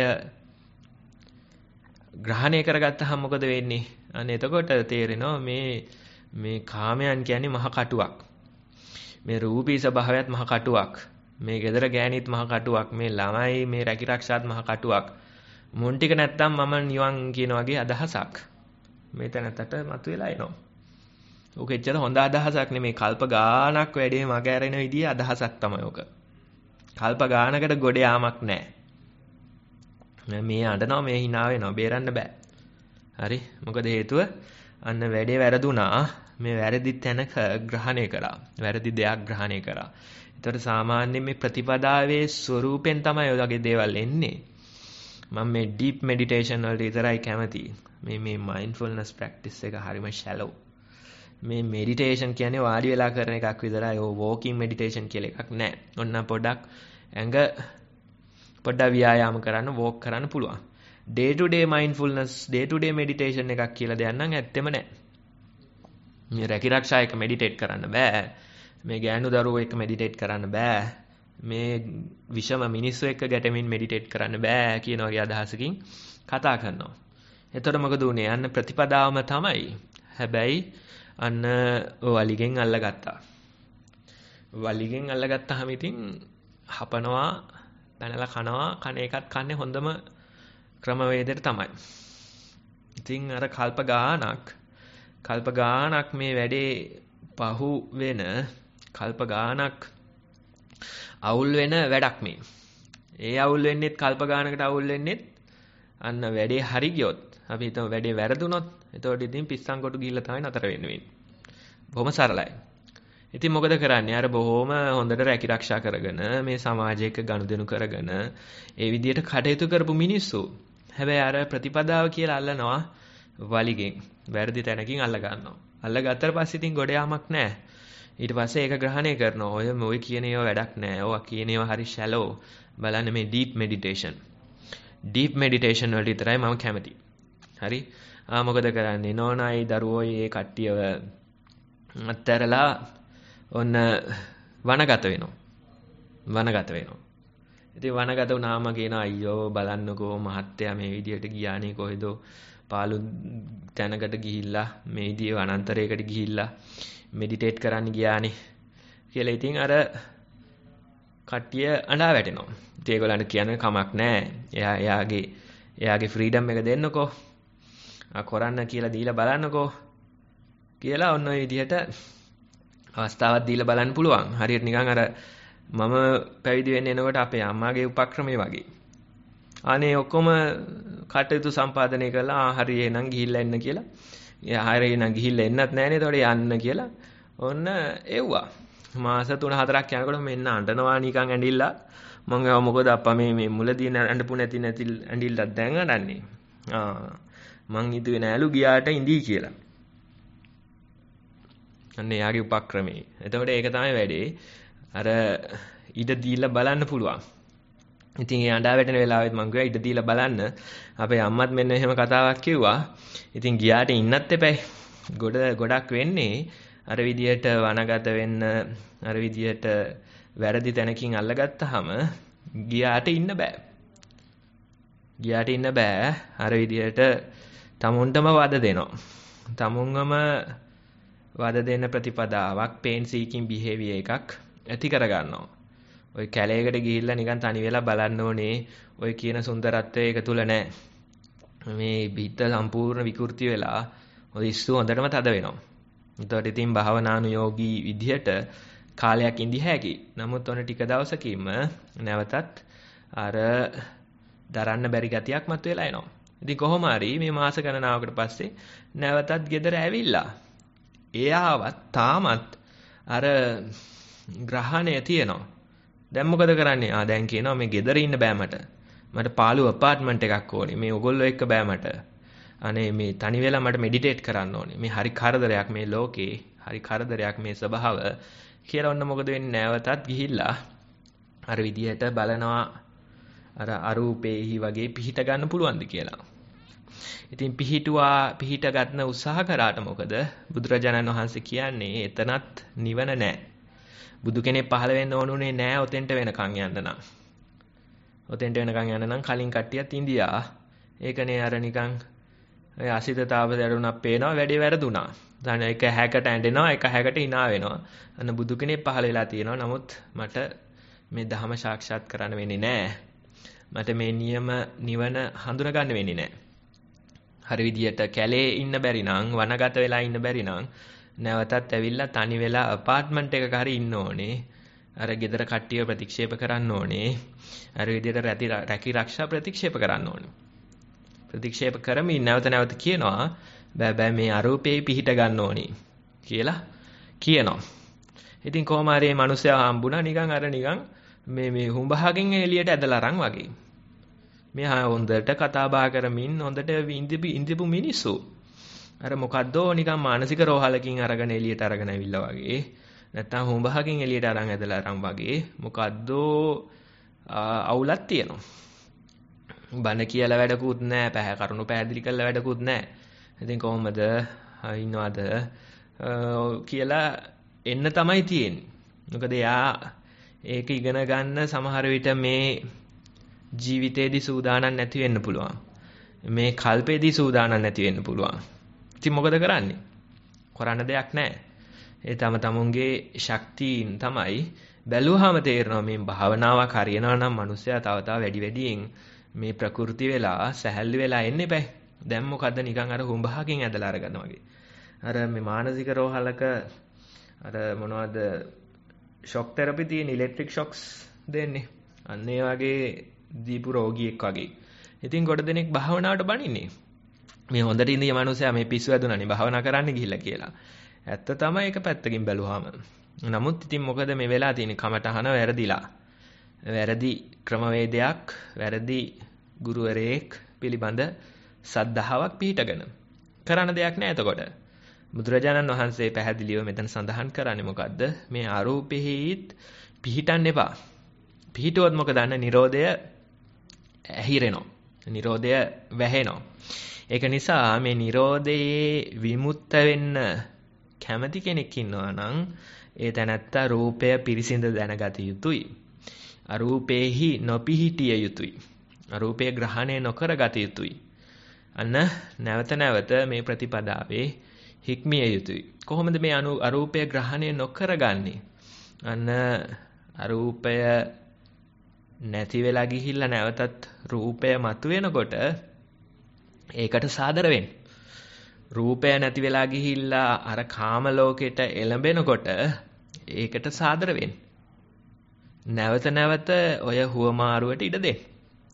ග්‍රහණය කරගත්තාම මොකද වෙන්නේ? අනේ එතකොට තේරෙනවා මේ මේ කාමයන් කියන්නේ මහ කටුවක්. මේ රූපී ස්වභාවයත් මහ කටුවක්. මේ gedara ගෑණිත් මහ කටුවක්. මේ ළමයි මේ රැකී ආරක්ෂාත් මහ කටුවක්. මුන් ටික නැත්තම් මම නිවන් කියන වගේ අදහසක් මේ තැනකට මතුවලා එනවා. ඕක එච්චර හොඳ අදහසක් නෙමෙයි. කල්ප ගාණක් වැඩේ මග ඇරෙන විදිහේ අදහසක් තමයි ඕක. කල්ප ගාණකට ගොඩ යාමක් නැහැ. මේ අඬනවා මේ hina වෙනවා බේරන්න බෑ. හරි. මොකද හේතුව අන්න වැඩේ වැරදුනා. මේ වැරදි තැනක ග්‍රහණය කරා. වැරදි දෙයක් ග්‍රහණය කරා. ඒතකොට සාමාන්‍යයෙන් මේ ප්‍රතිපදාවේ ස්වරූපෙන් තමයි ඔය වගේ දේවල් එන්නේ. මම මේ deep meditation වලට විතරයි කැමති. මේ මේ mindfulness practice එක හරිම shallow. මේ meditation කියන්නේ වාඩි වෙලා කරන එකක් විතරයි. ඔය walking meditation කියලා එකක් නැහැ. ඔන්න පොඩක් ඇඟ පොඩ්ඩක් ව්‍යායාම කරන්න walk කරන්න පුළුවන්. day to day mindfulness day to day meditation එකක් කියලා දෙයක් නම් ඇත්තෙම නැහැ. මේ රැකිරක්ෂා එක meditate කරන්න බෑ. මේ ගෑනු දරුවෝ එක්ක meditate කරන්න බෑ. මේ විෂම මිනිස්සු එක්ක ගැටෙමින් meditate කරන්න බෑ කියන වගේ අදහසකින් කතා කරනවා. එතකොට මොකද උනේ? අන්න ප්‍රතිපදාවම තමයි. හැබැයි අන්න වලිගෙන් අල්ලගත්තා. වලිගෙන් අල්ලගත්තාම ඉතින් හපනවා, පැනලා කනවා, කන එකත් කන්නේ හොඳම ක්‍රමවේදයට තමයි. ඉතින් අර කල්ප ගානක් කල්ප ගානක් මේ වැඩේ පහු වෙන කල්ප ගානක් අවුල් වෙන වැඩක් මේ. ඒ අවුල් වෙන්නෙත් කල්ප ගානකට අවුල් වෙන්නෙත් අන්න වැඩේ හරි ගියොත් අපි හිතමු වැඩේ වැරදුනොත් එතකොට ඉතින් පිස්සන් කොට ගිහිල්ලා තමයි නතර වෙන්නේ. බොහොම සරලයි. ඉතින් මොකද කරන්නේ? අර බොහොම හොඳට රැකිරක්ෂා කරගෙන මේ සමාජයක ගනුදෙනු කරගෙන ඒ විදිහට කටයුතු කරපු මිනිස්සු හැබැයි අර ප්‍රතිපදාව කියලා අල්ලනවා වලිගෙන්. වැරදි තැනකින් අල්ල ගන්නවා. අල්ල ගත්තට පස්සේ ඉතින් ගොඩ යාමක් නැහැ. ඊට පස්සේ ඒක ග්‍රහණය කරනවා. ඔය මොයි කියන ඒවා වැඩක් නැහැ. ඔවා කියන ඒවා හරි shallow. බලන්න මේ deep meditation. deep meditation වලට විතරයි මම කැමති. හරි? ආ මොකද කරන්නේ? නෝනායි දරුවෝයි ඒ කට්ටියව අත්හැරලා ඔන්න වනගත වෙනවා. වනගත වෙනවා. ඉතින් වනගත වුණාම කියන අයියෝ බලන්නකෝ මහත්තයා මේ විදියට ගියානේ කොහෙද පාළු තැනකට ගිහිල්ලා මේ විදිය වනාන්තරයකට ගිහිල්ලා මෙඩිටේට් කරන්න ගියානේ කියලා ඉතින් අර කට්ටිය අඬා වැටෙනවා. ඉතින් ඒගොල්ලන්ට කියන්න කමක් නැහැ. එයා එයාගේ එයාගේ ෆ්‍රීඩම් එක දෙන්නකෝ. ආ කරන්න කියලා දීලා බලන්නකෝ කියලා ඔන්න ඔය විදිහට අවස්ථාවක් දීලා බලන්න පුළුවන්. හරියට නිකන් අර මම පැවිදි වෙන්න එනකොට අපේ අම්මාගේ උපක්‍රමයේ වගේ. අනේ ඔක්කොම කටයුතු සම්පාදනය කළා. ආ හරි එහෙනම් ගිහිල්ලා එන්න කියලා. එයා හරි එහෙනම් ගිහිල්ලා එන්නත් නැහනේ. ඒතකොට යන්න කියලා ඔන්න එව්වා. මාස තුන හතරක් යනකොට මෙන්න අඬනවා නිකන් ඇඬිලා. මම ගාව මොකද අප්පා මේ මේ මුලදී අඬපු නැති නැති ඇඬිල්ලක් දැන් අඬන්නේ. ආ මං හිතුවේ නෑලු ගියාට ඉඳී කියලා. අන්න එයාගේ උපක්‍රමේ. එතකොට ඒක තමයි වැඩේ. අර ඉඩ දීලා බලන්න පුළුවන්. ඉතින් ඒ අඬා වැටෙන වෙලාවෙත් මං කිව්වා ඉඩ දීලා බලන්න. අපේ අම්මත් මෙන්න එහෙම කතාවක් කිව්වා. ඉතින් ගියාට ඉන්නත් එපැයි. ගොඩ ගොඩක් වෙන්නේ අර විදියට වනගත වෙන්න අර විදියට වැරදි තැනකින් අල්ලගත්තාම ගියාට ඉන්න බෑ. ගියාට ඉන්න බෑ. අර විදියට තමුන්ටම වද දෙනවා. තමුන්ගම වද දෙන ප්‍රතිපදාවක් pain seeking behavior එකක් ඇති කරගන්නවා. ඔය කැලේකට ගිහිල්ලා නිකන් තනි වෙලා බලන්න ඕනේ. ඔය කියන සුන්දරත්වය ඒක තුල නැහැ. මේ පිට සම්පූර්ණ විකෘති වෙලා ඔය ඉස්සු හොඳටම තද වෙනවා. එතකොට ඉතින් භාවනානුයෝගී විදිහට කාලයක් ඉඳි හැකි. නමුත් ඔන්න ටික දවසකින්ම නැවතත් අර දරන්න බැරි ගතියක් මතුවලා එනවා. ඉතින් කොහොම හරි මේ මාස ගණනාවකට පස්සේ නැවතත් ගෙදර ඇවිල්ලා එයාවත් තාමත් අර ග්‍රහණය තියෙනවා. දැන් මොකද කරන්නේ? ආ දැන් කියනවා මේ ගෙදර ඉන්න බෑ මට. මට පාළු අපාර්ට්මන්ට් එකක් ඕනේ. මේ ඔයගොල්ලෝ එක්ක බෑ මට. අනේ මේ තනි වෙලා මට මෙඩිටේට් කරන්න ඕනේ. මේ හරි කරදරයක් මේ ලෝකේ. හරි කරදරයක් මේ ස්වභාව කියලා ඔන්න මොකද වෙන්නේ? නැවතත් ගිහිල්ලා අර විදිහට බලනවා අර අරූපේහි වගේ පිහිට ගන්න පුළුවන්ද කියලා. ඉතින් පිහිටුවා පිහිට ගන්න උත්සාහ කරාට මොකද? බුදුරජාණන් වහන්සේ කියන්නේ එතනත් නිවන නැහැ. බුදු කෙනෙක් පහළ වෙන්න ඕනුනේ නැහැ ඔතෙන්ට වෙනකන් යන්න නම්. ඔතෙන්ට වෙනකන් යන්න නම් කලින් කට්ටියත් ඉන්දියා. ඒකනේ අර නිකන් ඒ අසිතතාව දරුණක් පේනවා වැඩේ වැරදුනා. දැන් එක හැකට ඇඬෙනවා එක හැකට hina වෙනවා. අන්න බුදු කෙනෙක් පහළ වෙලා තියෙනවා. නමුත් මට මේ ධහම සාක්ෂාත් කරන්න වෙන්නේ නැහැ. මට මේ නියම නිවන හඳුනා ගන්න වෙන්නේ නැහැ. හරි විදියට කැලේ ඉන්න බැරි නම් වනගත වෙලා ඉන්න බැරි නම් නැවතත් ඇවිල්ලා තනි වෙලා අපාර්ට්මන්ට් එකක හරි ඉන්න ඕනේ. අර ගෙදර කට්ටිය ප්‍රතික්ෂේප කරන්න ඕනේ. අර විදිහට රැති රැකී ආරක්ෂා ප්‍රතික්ෂේප කරන්න ඕනේ. ප්‍රතික්ෂේප කරමින් නැවත නැවත කියනවා බෑ බෑ මේ අරූපේ පිහිට ගන්න ඕනේ කියලා කියනවා. ඉතින් කොහොම හරි මේ මිනිස්සයා හම්බුණා නිකන් අර නිකන් මේ මේ හුඹහකින් එළියට ඇදලා අරන් වගේ. මෙහා හොඳට කතා බහ කරමින් හොඳට ඉඳිපු ඉඳිපු මිනිස්සු. අර මොකද්දෝ නිකන් මානසික රෝහලකින් අරගෙන එළියට අරගෙන ඇවිල්ලා වගේ. නැත්තම් හුඹහකින් එළියට අරන් ඇදලා අරන් වගේ මොකද්දෝ අවුලක් තියෙනවා. බන කියලා වැඩකුත් නැහැ, පැහැ කරුණු පැහැදිලි කරලා වැඩකුත් නැහැ. ඉතින් කොහොමද ඉන්නවද කියලා එන්න තමයි තියෙන්නේ. මොකද යා ඒක ඉගෙන ගන්න සමහර විට මේ ජීවිතේදී සූදානම් නැති වෙන්න පුළුවන්. මේ කල්පේදී සූදානම් නැති වෙන්න පුළුවන්. ඉතින් මොකද කරන්නේ? කරන්න දෙයක් නැහැ. ඒ තම තමුන්ගේ ශක්තියින් තමයි බැලුවාම තේරෙනවා මේ භාවනාවක් හරියනවා නම් මිනිස්සයා තව තව වැඩි වැඩියෙන් මේ ප්‍රകൃති වෙලා සැහැල්ලු වෙලා එන්නේ බෑ. දැන් මොකද්ද නිකන් අර හුඹහකින් ඇදලා අරගන්න වගේ. අර මේ මානසික රෝහලක අර මොනවද ෂොක් තෙරපි තියෙන ඉලෙක්ට්‍රික් ෂොක්ස් දෙන්නේ. අන්න ඒ වගේ දීපු රෝගියෙක් වගේ. ඉතින් ගොඩ දෙනෙක් භාවනාවට බණින්නේ. මේ හොඳට ඉඳිය මනුස්සයා මේ පිස්සු ඇදුණානේ භාවනා කරන්න ගිහිල්ලා කියලා. ඇත්ත තමයි ඒක පැත්තකින් බැලුවාම. නමුත් ඉතින් මොකද මේ වෙලා තියෙන්නේ කමටහන වැරදිලා. වැරදි ක්‍රමවේදයක්, වැරදි ගුරුවරයෙක් පිළිබඳ සද්ධාාවක් පිහිටගෙන කරන්න දෙයක් නැහැ එතකොට. බුදුරජාණන් වහන්සේ පැහැදිලිව මෙතන සඳහන් කරන්නේ මොකද්ද? මේ අරූපෙහිත් පිහිටන්න එපා. පිහිටුවොත් මොකද? අන්න නිරෝධය ඇහිරෙනවා. නිරෝධය වැහෙනවා. ඒක නිසා මේ නිරෝධයේ විමුක්ත වෙන්න කැමති කෙනෙක් ඉන්නවා නම් ඒ තැනත්තා රූපය පිරිසිඳ දැනගත යුතුයි. අරූපේහි නොපිහිටිය යුතුයි. අරූපය ග්‍රහණය නොකර ගත යුතුයි. අන්න නැවත නැවත මේ ප්‍රතිපදාවේ හික්මිය යුතුයි. කොහොමද මේ අරූපය ග්‍රහණය නොකරගන්නේ? අන්න අරූපය නැති වෙලා ගිහිල්ලා නැවතත් රූපය මතුවෙනකොට ඒකට සාදර වෙන්න. රූපය නැති වෙලා ගිහිල්ලා අර කාම ලෝකෙට එළඹෙනකොට ඒකට සාදර වෙන්න. නැවත නැවත ඔය හුවමාරුවට ඉඩ දෙන්න.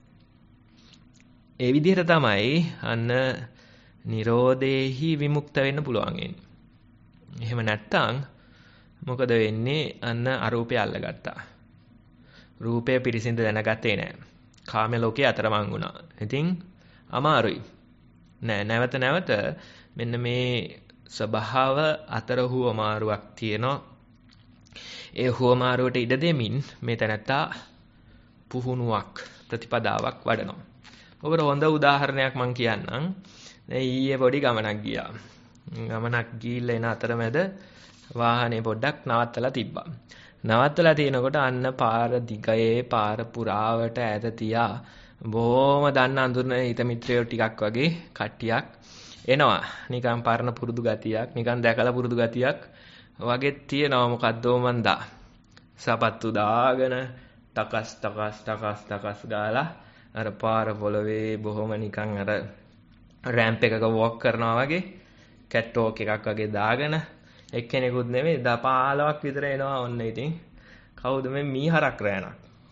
ඒ විදිහට තමයි අන්න නිරෝධේහි විමුක්ත වෙන්න පුළුවන් වෙන්නේ. එහෙම නැත්තම් මොකද වෙන්නේ? අන්න අරූපය අල්ලගත්තා. රූපය පිරිසිඳ දැනගත්තේ නැහැ. කාම ලෝකයේ අතරමං වුණා. ඉතින් අමාරුයි. නෑ නැවත නැවත මෙන්න මේ ස්වභාව අතර හුවමාරුවක් තියෙනවා. ඒ හුවමාරුවට ඉඩ දෙමින් මේ තැනත්තා පුහුණුවක් ප්‍රතිපදාවක් වඩනවා. ඔබට හොඳ උදාහරණයක් මම කියන්නම්. දැන් ඊයේ පොඩි ගමනක් ගියා. ගමනක් ගිහිල්ලා එන අතරමැද වාහනේ පොඩ්ඩක් නවත්තලා තිබ්බා. නවත්තලා තිනකොට අන්න පාර දිගයේ පාර පුරාවට ඈත තියා බොහොම දන්න අඳුරන හිත මිත්‍රයෝ ටිකක් වගේ කට්ටියක් එනවා. නිකන් පරණ පුරුදු ගතියක්, නිකන් දැකලා පුරුදු ගතියක් වගේ තියෙනවා. මොකද්දෝ මන්දා. සපත්තු දාගෙන ටකස් ටකස් ටකස් ටකස් ගාලා අර පාර පොළවේ බොහොම නිකන් අර රැම්ප් එකක වොක් කරනවා වගේ කැට්වොක් එකක් වගේ දාගෙන එක්කෙනෙකුත් නෙමෙයි දා පහළොවක් විතර එනවා. ඔන්න ඉතින් කවුද මේ මීහරක් රෑනක්.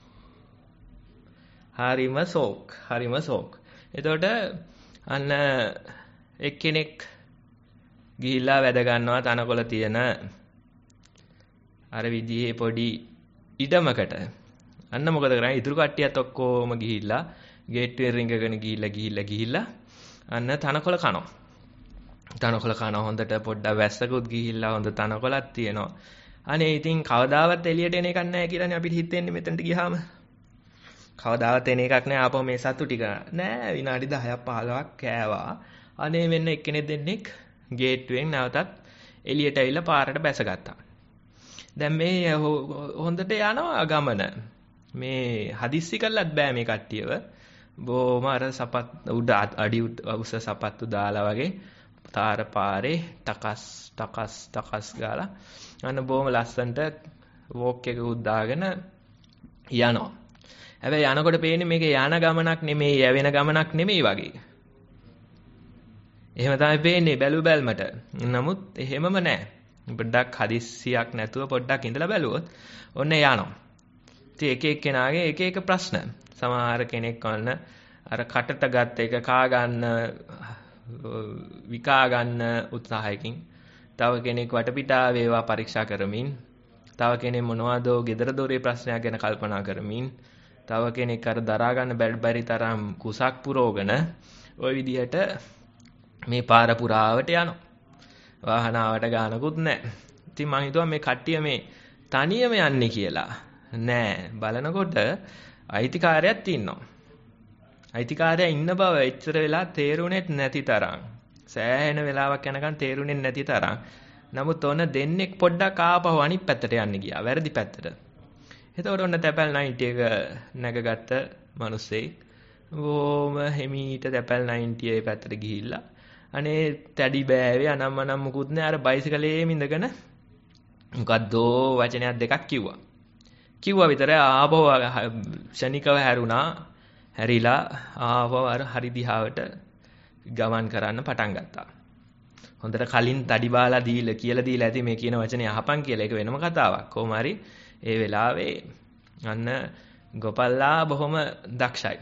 හරිම ෂෝක් හරිම ෂෝක්. එතකොට අන්න එක්කෙනෙක් ගිහිල්ලා වැද ගන්නවා තනකොළ තියෙන අර විදිහේ පොඩි ඉඩමකට. අන්න මොකද කරන්නේ? ඉතුරු කට්ටියත් ඔක්කොම ගිහිල්ලා ගේට්ටුවේ රිංගගෙන ගිහිල්ලා ගිහිල්ලා ගිහිල්ලා අන්න තනකොළ කනවා. තනකොළ කනවා හොඳට පොඩ්ඩක් වැස්සකුත් ගිහිල්ලා හොඳ තනකොළක් තියෙනවා. අනේ ඉතින් කවදාවත් එළියට එන එකක් නැහැ කියලානේ අපිට හිතෙන්නේ මෙතනට ගියාම. කවදාවත් එන එකක් නැහැ. ආපහු මේ සතු ටික නෑ විනාඩි දහයක් පහළොවක් කෑවා. අනේ මෙන්න එක්කෙනෙක් දෙන්නෙක් ගේට්ටුවෙන් නැවතත් එළියට ඇවිල්ලා පාරට බැසගත්තා. දැන් මේ හොඳට යනවා ගමන. මේ හදිස්සි කළත් බෑ මේ කට්ටියව. බොහොම අර සපත් උඩ අඩි උස සපත්තු දාලා වගේ තාර පාරේ ටකස් ටකස් ටකස් ගාලා අන්න බොහොම ලස්සනට වෝක් එක උද්දාගෙන යනවා. හැබැයි යනකොට පේන්නේ මේක යන ගමනක් නෙමෙයි, යවෙන ගමනක් නෙමෙයි වගේ. එහෙම තමයි පේන්නේ බැලු බැල්මට. නමුත් එහෙමම නැහැ. පොඩ්ඩක් හදිස්සියක් නැතුව පොඩ්ඩක් ඉඳලා බැලුවොත් ඔන්න යනවා. ඉතින් එක එක කෙනාගේ එක එක ප්‍රශ්න. සමහර කෙනෙක් වන්න අර කටට ගත්ත එක කා ගන්න විකා ගන්න උත්සාහයකින්, තව කෙනෙක් වටපිටාව ඒවා පරීක්ෂා කරමින්, තව කෙනෙක් මොනවද ගෙදර දොරේ ප්‍රශ්නයක් ගැන කල්පනා කරමින්, තව කෙනෙක් අර දරා ගන්න බැරි තරම් කුසක් පුරවගෙන ওই විදිහට මේ පාර පුරාවට යනවා. වාහනාවට ගානකුත් නැහැ. ඉතින් මං හිතුවා මේ කට්ටිය මේ තනියම යන්නේ කියලා. නෑ, බලනකොට අයිතිකාරයෙක් ඉන්නවා. අයිතිකාරයා ඉන්න බව එච්චර වෙලා තේරුණෙත් නැති තරම්. සෑහෙන වෙලාවක් යනකම් තේරුණෙත් නැති තරම්. නමුත් ඔන්න දෙන්නෙක් පොඩ්ඩක් ආපහු අනිත් පැත්තට යන්න ගියා. වැරදි පැත්තට. එතකොට ඔන්න තැපැල් නයින්ටි එක නැගගත්ත මිනිස්සෙක් ඕම හිමීට තැපැල් නයින්ටි ඒ පැත්තට ගිහිල්ලා අනේ තැඩි බෑවේ අනම් අනම් මුකුත් නෑ අර බයිසිකලේම ඉඳගෙන මොකද්දෝ වචනයක් දෙකක් කිව්වා. කිව්වා විතරයි ආපහු ශනිකව හැරුණා. හැරිලා ආපහු අර හරි දිහාවට ගමන් කරන්න පටන් ගත්තා. හොඳට කලින් තඩි බාලා දීලා කියලා දීලා ඇති මේ කියන වචනේ අහපන් කියලා. ඒක වෙනම කතාවක්. කොහොම හරි ඒ වෙලාවේ අන්න ගෝපල්ලා බොහොම දක්ෂයි.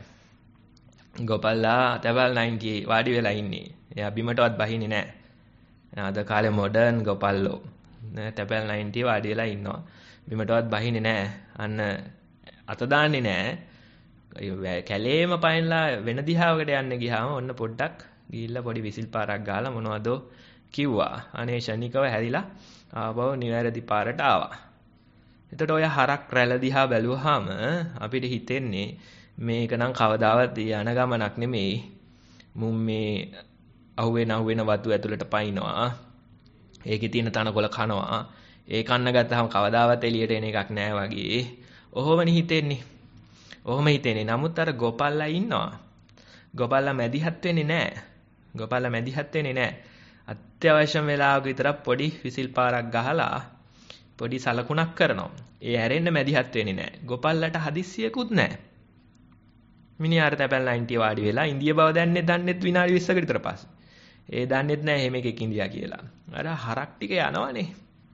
ගෝපල්ලා තැපැල් නයින්ටි වාඩි වෙලා ඉන්නේ. එයා බිමටවත් බහින්නේ නැහැ. අද කාලේ මොඩර්න් ගෝපල්ලෝ. තැපැල් නයින්ටි වාඩි වෙලා ඉන්නවා. බිමටවත් බහින්නේ නැහැ. අන්න අත දාන්නේ නැහැ. කැලේම පයින්ලා වෙන දිහාවකට යන්න ගියාම ඔන්න පොඩ්ඩක් ගිහිල්ලා පොඩි විසිල් පාරක් ගාලා මොනවද කිව්වා. අනේ ශනිකව හැරිලා ආපහු නිවැරදි පාරට ආවා. එතකොට ඔය හරක් රැළ දිහා බැලුවාම අපිට හිතෙන්නේ මේක නම් කවදාවත් යන ගමනක් නෙමෙයි. මුම් මේ අහුවෙන අහුවෙන වතු ඇතුළට පයින්නවා. ඒකේ තියෙන තනකොළ කනවා. ඒ කන්න ගත්තාම කවදාවත් එළියට එන එකක් නෑ වගේ. ඔහොමනේ හිතෙන්නේ. ඔහොම හිතෙන්නේ. නමුත් අර ගෝපල්ලා ඉන්නවා. ගෝපල්ලා මැදිහත් වෙන්නේ නෑ. ගෝපල්ලා මැදිහත් වෙන්නේ නෑ. අත්‍යවශ්‍යම වෙලාවක විතරක් පොඩි විසිල් පාරක් ගහලා පොඩි සලකුණක් කරනවා. ඒ හැරෙන්න මැදිහත් වෙන්නේ නෑ. ගෝපල්ලාට හදිස්සියකුත් නෑ. මිනිහාට තැපැල් නයින්ටි වාඩි වෙලා ඉන්දිය බව දැන්නේ දන්නේත් විනාඩි විස්සකට විතර පස්සේ. ඒ දන්නේත් නෑ එහෙම එකෙක් ඉන්දියා කියලා. අර හරක් ටික යනවනේ.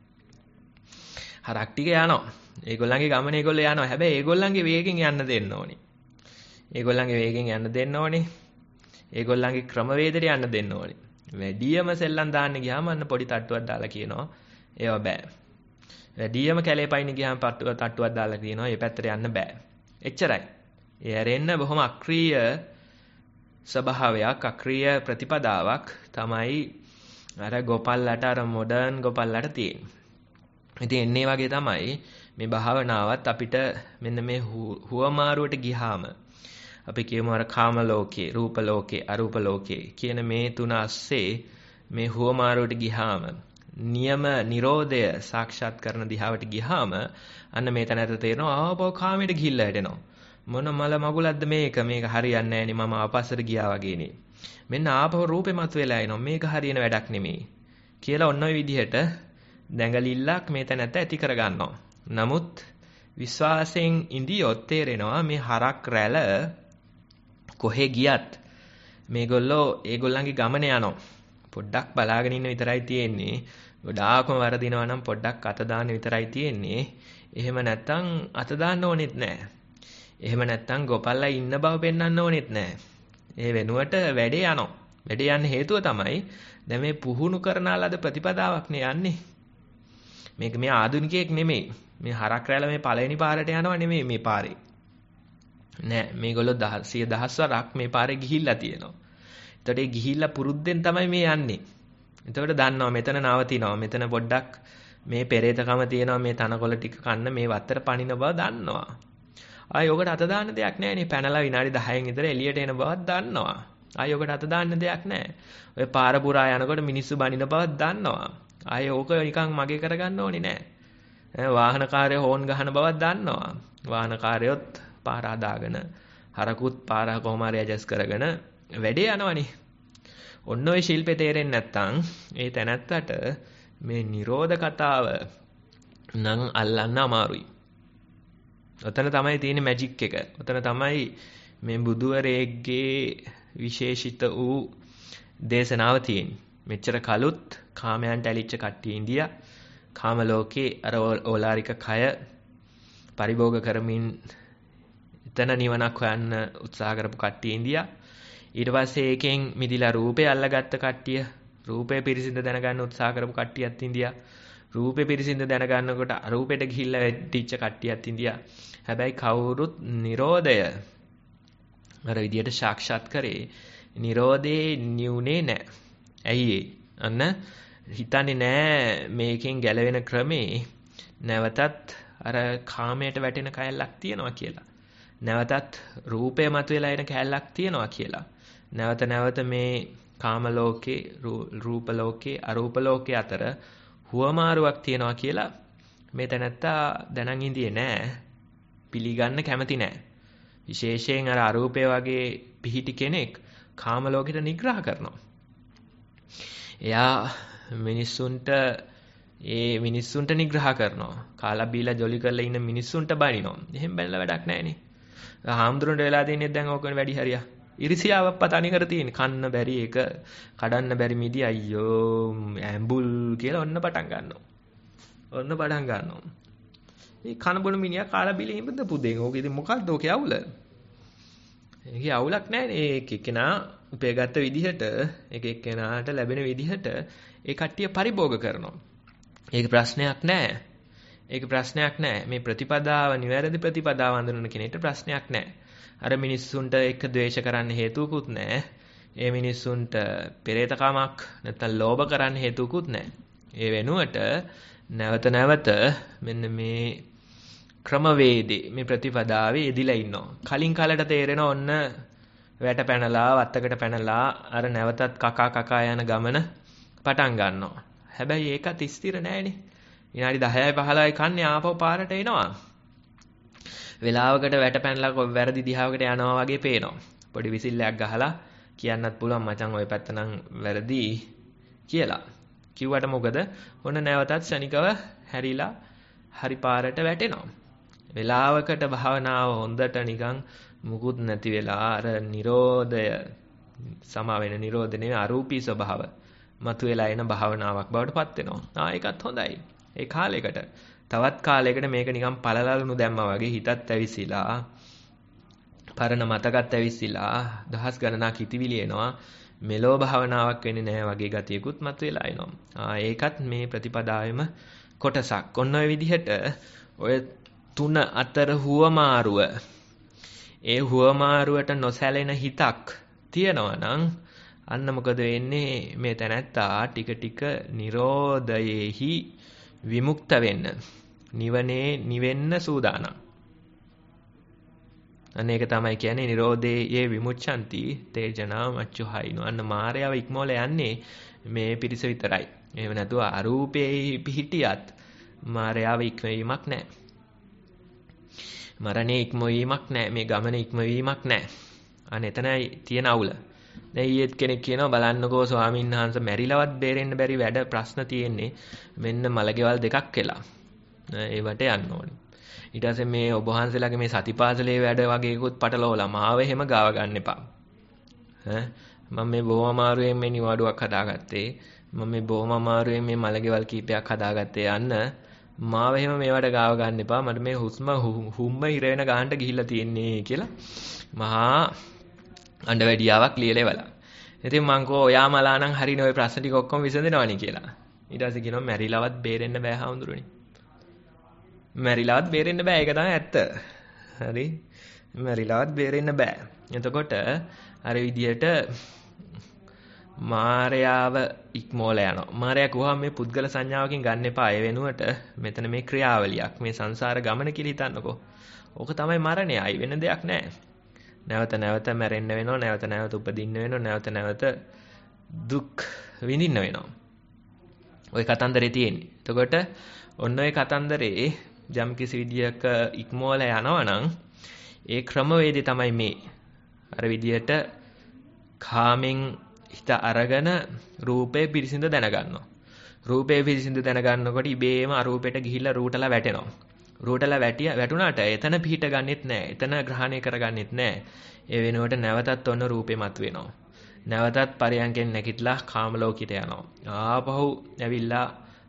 හරක් ටික යනවා. ඒගොල්ලන්ගේ ගමන ඒගොල්ලෝ යනවා. හැබැයි ඒගොල්ලන්ගේ වේගෙන් යන්න දෙන්න ඕනේ. ඒගොල්ලන්ගේ වේගෙන් යන්න දෙන්න ඕනේ. ඒගොල්ලන්ගේ ක්‍රමවේදයට යන්න දෙන්න ඕනේ. වැඩියම සෙල්ලම් දාන්න ගියාම අන්න පොඩි තට්ටුවක් දාලා කියනවා ඒව බෑ. වැඩියම කැලේ පයින්න ගියාම තට්ටුවක් දාලා කියනවා මේ පැත්තට යන්න බෑ. එච්චරයි. ඒ හැරෙන්න බොහොම අක්‍රීය ස්වභාවයක්, අක්‍රීය ප්‍රතිපදාවක් තමයි අර ගෝපල්ලාට අර මොඩර්න් ගෝපල්ලාට තියෙන්නේ. ඉතින් එන්නේ වගේ තමයි මේ භාවනාවත් අපිට මෙන්න මේ හුවමාරුවට ගියාම අපි කියමු අර කාම ලෝකේ, රූප ලෝකේ, අරූප ලෝකේ කියන මේ තුන ASCII මේ හුවමාරුවට ගියාම නියම නිරෝධය සාක්ෂාත් කරන දිහාවට ගියාම අන්න මේ තැනට තේරෙනවා ආපහු කාමයට ගිහිල්ලා හිටෙනවා. මොන මල මගුලක්ද මේක? මේක හරියන්නේ නැහැ නේ, මම ආපස්සට ගියා වගේනේ. මෙන්න ආපහු රූපේ මතුවලා එනවා. මේක හරියන වැඩක් නෙමෙයි කියලා ඔන්න ඔය විදිහට දැඟලිල්ලක් මේ තැනට ඇති කර ගන්නවා. නමුත් විශ්වාසයෙන් ඉඳියොත් තේරෙනවා මේ හරක් රැළ කොහෙ ගියත් මේගොල්ලෝ ඒගොල්ලන්ගේ ගමන යනවා. පොඩ්ඩක් බලාගෙන ඉන්න විතරයි තියෙන්නේ. ගොඩාක්ම වරදිනවා නම් පොඩ්ඩක් අත දාන්න විතරයි තියෙන්නේ. එහෙම නැත්තම් අත දාන්න ඕනෙත් නැහැ. එහෙම නැත්තම් ගෝපල්ලා ඉන්න බව පෙන්වන්න ඕනෙත් නැහැ. ඒ වෙනුවට වැඩේ යනවා. වැඩේ යන්න හේතුව තමයි දැන් මේ පුහුණු කරනාලද ප්‍රතිපදාවක් නේ යන්නේ. මේක මේ ආධුනිකයෙක් නෙමෙයි. මේ හරක් රැළ මේ පළවෙනි පාරට යනවා නෙමෙයි මේ පාරේ. නෑ මේගොල්ලෝ දහසිය දහස් වරක් මේ පාරේ ගිහිල්ලා තියෙනවා. එතකොට ඒ ගිහිල්ලා පුරුද්දෙන් තමයි මේ යන්නේ. එතකොට දන්නවා මෙතන නවතිනවා. මෙතන පොඩ්ඩක් මේ පෙරේතකම තියෙනවා. මේ තනකොළ ටික කන්න මේ වත්තර පනින බව දන්නවා. ආයි ඔකට අත දාන්න දෙයක් නැහැ නේ. පැනලා විනාඩි දහයෙන් විතර එළියට එන බවක් දන්නවා. ආයි ඔකට අත දාන්න දෙයක් නැහැ. ඔය පාර පුරා යනකොට මිනිස්සු බනින බවක් දන්නවා. ආයි ඕක නිකන් මගේ කරගන්න ඕනේ නැහැ. වාහනකාරයෝ හෝන් ගහන බවක් දන්නවා. වාහනකාරයොත් පාර හදාගෙන හරකුත් පාර කොහොම හරි ඇඩ්ජස්ට් කරගෙන වැඩේ යනවනේ. ඔන්න ඔය ශිල්පේ තේරෙන්නේ නැත්නම් ඒ තැනත්තට මේ නිරෝධ කතාව නම් අල්ලන්න අමාරුයි. ඔතන තමයි තියෙන්නේ මැජික් එක. ඔතන තමයි මේ බුදුවරේගේ විශේෂිත වූ දේශනාව තියෙන්නේ. මෙච්චර කලුත් කාමයන්ට ඇලිච්ච කට්ටිය ඉන්දියා කාම ලෝකේ අර ඕලාරික කය පරිභෝග කරමින් එතන නිවනක් හොයන්න උත්සාහ කරපු කට්ටිය ඉන්දියා. ඊට පස්සේ ඒකෙන් මිදිලා රූපේ අල්ලගත්ත කට්ටිය, රූපේ පිරිසිඳ දැනගන්න උත්සාහ කරපු කට්ටියත් ඉන්දියා. රූපේ පිරිසිඳ දැනගන්නකොට අරූපෙට ගිහිල්ලා වෙටිච්ච කට්ටියත් ඉන්දියා. හැබැයි කවුරුත් Nirodhaය අර විදියට සාක්ෂාත් කරේ Nirodhe නියුනේ නැහැ. ඇයි ඒ? අන්න හිතන්නේ නැහැ මේකෙන් ගැලවෙන ක්‍රමේ නැවතත් අර කාමයට වැටෙන කැලලක් තියනවා කියලා. නැවතත් රූපය මතුවලා එන කැලලක් තියනවා කියලා. නැවත නැවත මේ කාම ලෝකේ, රූප ලෝකේ, අරූප ලෝකේ අතර හුවමාරුවක් තියනවා කියලා මේ තැනත්තා දැනන් ඉඳියේ නෑ. පිළිගන්න කැමති නෑ. විශේෂයෙන් අර අරූපය වගේ පිහිටි කෙනෙක් කාම ලෝකෙට නිග්‍රහ කරනවා. එයා මිනිස්සුන්ට ඒ මිනිස්සුන්ට නිග්‍රහ කරනවා. කාලා බීලා ජොලි කරලා ඉන්න මිනිස්සුන්ට බනිනවා. එහෙම බැලලා වැඩක් නැහැනේ. හාමුදුරන්ට වෙලා දෙන්නේ දැන් ඕකනේ වැඩි හරියක්. ඉරිසියාවක් පතණි කර තියෙන. කන්න බැරි එක, කඩන්න බැරි මිදි අයියෝ ඇඹුල් කියලා ඔන්න පටන් ගන්නවා. ඔන්න පටන් ගන්නවා. මේ කන බොන මිනිහා කාලා බීලා ඉඹද පුදෙන්. ඕක ඉතින් මොකක්ද ඕකේ අවුල? ඒකේ අවුලක් නැහැනේ. ඒක එක්කෙනා උපයගත්ත විදිහට, ඒක එක්කෙනාට ලැබෙන විදිහට ඒ කට්ටිය පරිභෝග කරනවා. ඒක ප්‍රශ්නයක් නෑ. ඒක ප්‍රශ්නයක් නෑ. මේ ප්‍රතිපදාව නිවැරදි ප්‍රතිපදාව අඳුනන කෙනෙක්ට ප්‍රශ්නයක් නෑ. අර මිනිස්සුන්ට එක ද්වේෂ කරන්න හේතුකුත් නෑ. ඒ මිනිස්සුන්ට පෙරේතකමක් නැත්නම් ලෝභ කරන්න හේතුකුත් නෑ. ඒ වෙනුවට නැවත නැවත මෙන්න මේ ක්‍රමවේදේ මේ ප්‍රතිපදාවේ යෙදිලා ඉන්නවා. කලින් කාලයට තේරෙන ඔන්න වැට පැනලා වත්තකට පැනලා අර නැවතත් කකා කකා යන ගමන පටන් ගන්නවා. හැබැයි ඒකත් ස්ථිර නෑනේ. විනාඩි දහයයි පහළොවයි කන්නේ ආපහු පාරට එනවා. වෙලාවකට වැට පැනලා වැරදි දිහාවකට යනවා වගේ පේනවා. පොඩි විසිල්ලයක් ගහලා කියන්නත් පුළුවන් මචං ওই පැත්ත නම් වැරදි කියලා. කිව්වට මොකද? ඔන්න නැවතත් ශනිකව හැරිලා හරි පාරට වැටෙනවා. වෙලාවකට භාවනාව හොඳට නිකන් මුකුත් නැති වෙලා අර Nirodhaය සමා වෙන Nirodha නෙවෙයි අරූපී ස්වභාව මතුවලා එන භාවනාවක් බවට පත් වෙනවා. ආ ඒකත් හොඳයි. ඒ කාලයකට තවත් කාලයකට මේක නිකන් පළලලුණු දැම්මා වගේ හිතත් ඇවිසිලා පරණ මතකත් ඇවිසිලා දහස් ගණනක් හිතවිලි එනවා. මෙලෝ භාවනාවක් වෙන්නේ නැහැ වගේ ගතියකුත් මතුවලා එනවා. ආ ඒකත් මේ ප්‍රතිපදාවෙම කොටසක්. ඔන්න ඔය විදිහට ඔය තුන අතර හුවමාරුව ඒ හුවමාරුවට නොසැලෙන හිතක් තියනවා නම් අන්න මොකද වෙන්නේ? මේ තැනැත්තා ටික ටික Nirodhayehi විමුක්ත වෙන්න, නිවනේ නිවෙන්න සූදානම්. අන්න ඒක තමයි කියන්නේ Nirodhaye විමුච්ඡanti තේජනා මච්චුහයිනෝ. අන්න මායාව ඉක්මවල යන්නේ මේ පිරිස විතරයි. එහෙම නැතුව අරූපේ පිහිටියත් මායාව ඉක්මවීමක් නැහැ. මරණේ ඉක්මවීමක් නැහැ. මේ ගමන ඉක්මවීමක් නැහැ. අන්න එතනයි තියෙන අවුල. දැන් ඊයේත් කෙනෙක් කියනවා බලන්නකෝ ස්වාමීන් වහන්සේ මැරිලවත් බේරෙන්න බැරි වැඩ ප්‍රශ්න තියෙන්නේ මෙන්න මලකෙවල් දෙකක් කියලා. ඒවට යන්න ඕනේ. ඊට පස්සේ මේ ඔබ වහන්සේලාගේ මේ සතිපාසලේ වැඩ වගේකුත් පටලවලා මාව එහෙම ගාව ගන්න එපා. ඈ මම මේ බොහොම අමාරුවෙන් මේ නිවාඩුවක් හදාගත්තේ. මම මේ බොහොම අමාරුවෙන් මේ මලකෙවල් කීපයක් හදාගත්තේ යන්න මාව එහෙම මේවට ගාව ගන්න එපා. මට මේ හුස්ම හුම්ම ඉර වෙන ගානට ගිහිල්ලා තියෙන්නේ කියලා මහා අඬ වැඩියාවක් ලියලා ඉවලා. ඉතින් මං කෝ ඔයා මලා නම් හරිනේ ওই ප්‍රශ්න ටික ඔක්කොම විසඳනවනේ කියලා. ඊට පස්සේ කියනවා මැරිලවත් බේරෙන්න බෑ හාමුදුරනේ. මැරිලවත් බේරෙන්න බෑ. ඒක තමයි ඇත්ත. හරි. මැරිලවත් බේරෙන්න බෑ. එතකොට අර විදියට මායාව ඉක්මෝලා යනවා. මායාව කොහොම මේ පුද්ගල සංඥාවකින් ගන්න එපා. ඒ වෙනුවට මෙතන මේ ක්‍රියාවලියක්, මේ සංසාර ගමන කියලා හිතන්නකෝ. ඕක තමයි මරණය. අය වෙන දෙයක් නෑ. නැවත නැවත මැරෙන්න වෙනවා, නැවත නැවත උපදින්න වෙනවා, නැවත නැවත දුක් විඳින්න වෙනවා. ওই කතන්දරේ තියෙන්නේ. එතකොට ඔන්න ඔය කතන්දරේ යම් කිසි විදියක ඉක්මවලා යනවා නම් ඒ ක්‍රමවේදය තමයි මේ. අර විදියට කාමෙන් හිත අරගෙන රූපේ පිරිසිඳ දැනගන්නවා. රූපේ පිරිසිඳ දැනගන්නකොට ඉබේම අරූපෙට ගිහිල්ලා රූටලා වැටෙනවා. රූටලා වැටිය වැටුණාට එතන පිහිට ගන්නෙත් නැහැ. එතන ග්‍රහණය කරගන්නෙත් නැහැ. ඒ වෙනුවට නැවතත් ඔන්න රූපේ මතුවෙනවා. නැවතත් පරයන්කෙන් නැගිටලා කාම ලෝකෙට යනවා. ආපහු ඇවිල්ලා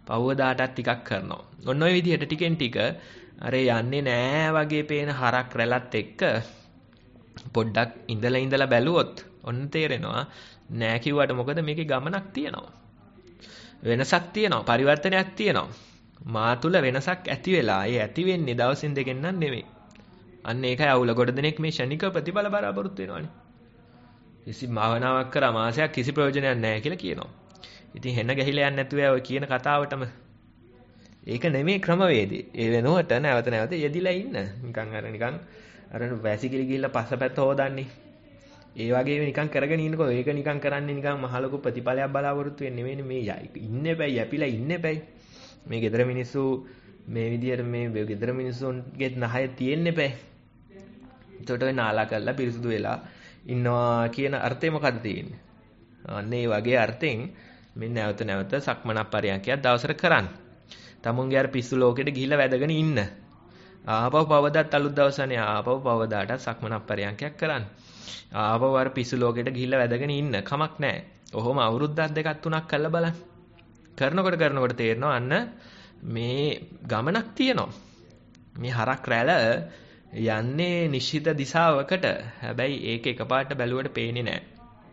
පවදාටත් ටිකක් කරනවා. ඔන්න ඔය විදිහට ටිකෙන් ටික අර යන්නේ නෑ වගේ පේන හරක් රැළත් එක්ක පොඩ්ඩක් ඉඳලා ඉඳලා බැලුවොත් ඔන්න තේරෙනවා නෑ කිව්වට මොකද මේකේ ගමනක් තියෙනවා. වෙනසක් තියෙනවා, පරිවර්තනයක් තියෙනවා. මා තුල වෙනසක් ඇති වෙලා ඒ ඇති වෙන්නේ දවසින් දෙකෙන් නම් නෙමෙයි. අන්න ඒකයි අවුල. ගොඩ දෙනෙක් මේ ෂණික ප්‍රතිඵල බලාපොරොත්තු වෙනවානේ. කිසි භාවනාවක් කරා මාසයක් කිසි ප්‍රයෝජනයක් නැහැ කියලා කියනවා. ඉතින් හෙන ගහිලා යන්නේ නැතුව ඔය කියන කතාවටම ඒක නෙමෙයි ක්‍රමවේදය. ඒ වෙනුවට නැවත නැවත යෙදිලා ඉන්න. නිකන් අර නිකන් අර වැසිකිලි ගිහිල්ලා පස්සපැත්ත හොදන්නේ. ඒ වගේ නිකන් කරගෙන ඉන්නකො ඒක නිකන් කරන්නේ නිකන් මහ ලොකු ප්‍රතිඵලයක් බලාපොරොත්තු වෙන්නේ නෙමෙයි මේ ඉන්නේ බෑ යැපිලා ඉන්නේ බෑ. මේ ගෙදර මිනිස්සු මේ විදියට මේ ගෙදර මිනිස්සුන්ගේ නහය තියෙන්නේ බෑ. ඒකට ඔය නාලා කරලා පිරිසුදු වෙලා ඉන්නවා කියන අර්ථය මොකද්ද තියෙන්නේ? අන්න ඒ වගේ අර්ථෙන් මේ නැවත නැවත සක්මනක් පරියන්කයක් දවසට කරන්න. තමුන්ගේ අර පිස්සු ලෝකෙට ගිහිල්ලා වැදගෙන ඉන්න. ආපහු පවදාත් අලුත් දවසනේ ආපහු පවදාට සක්මනක් පරියන්කයක් කරන්න. ආපහු අර පිස්සු ලෝකෙට ගිහිල්ලා වැදගෙන ඉන්න කමක් නැහැ. ඔහොම අවුරුද්දක් දෙකක් තුනක් කරලා බලන්න. කරනකොට කරනකොට තේරෙනවා අන්න මේ ගමනක් තියෙනවා. මේ හරක් රැළ යන්නේ නිශ්චිත දිශාවකට. හැබැයි ඒක එකපාරට බැලුවට පේන්නේ නැහැ.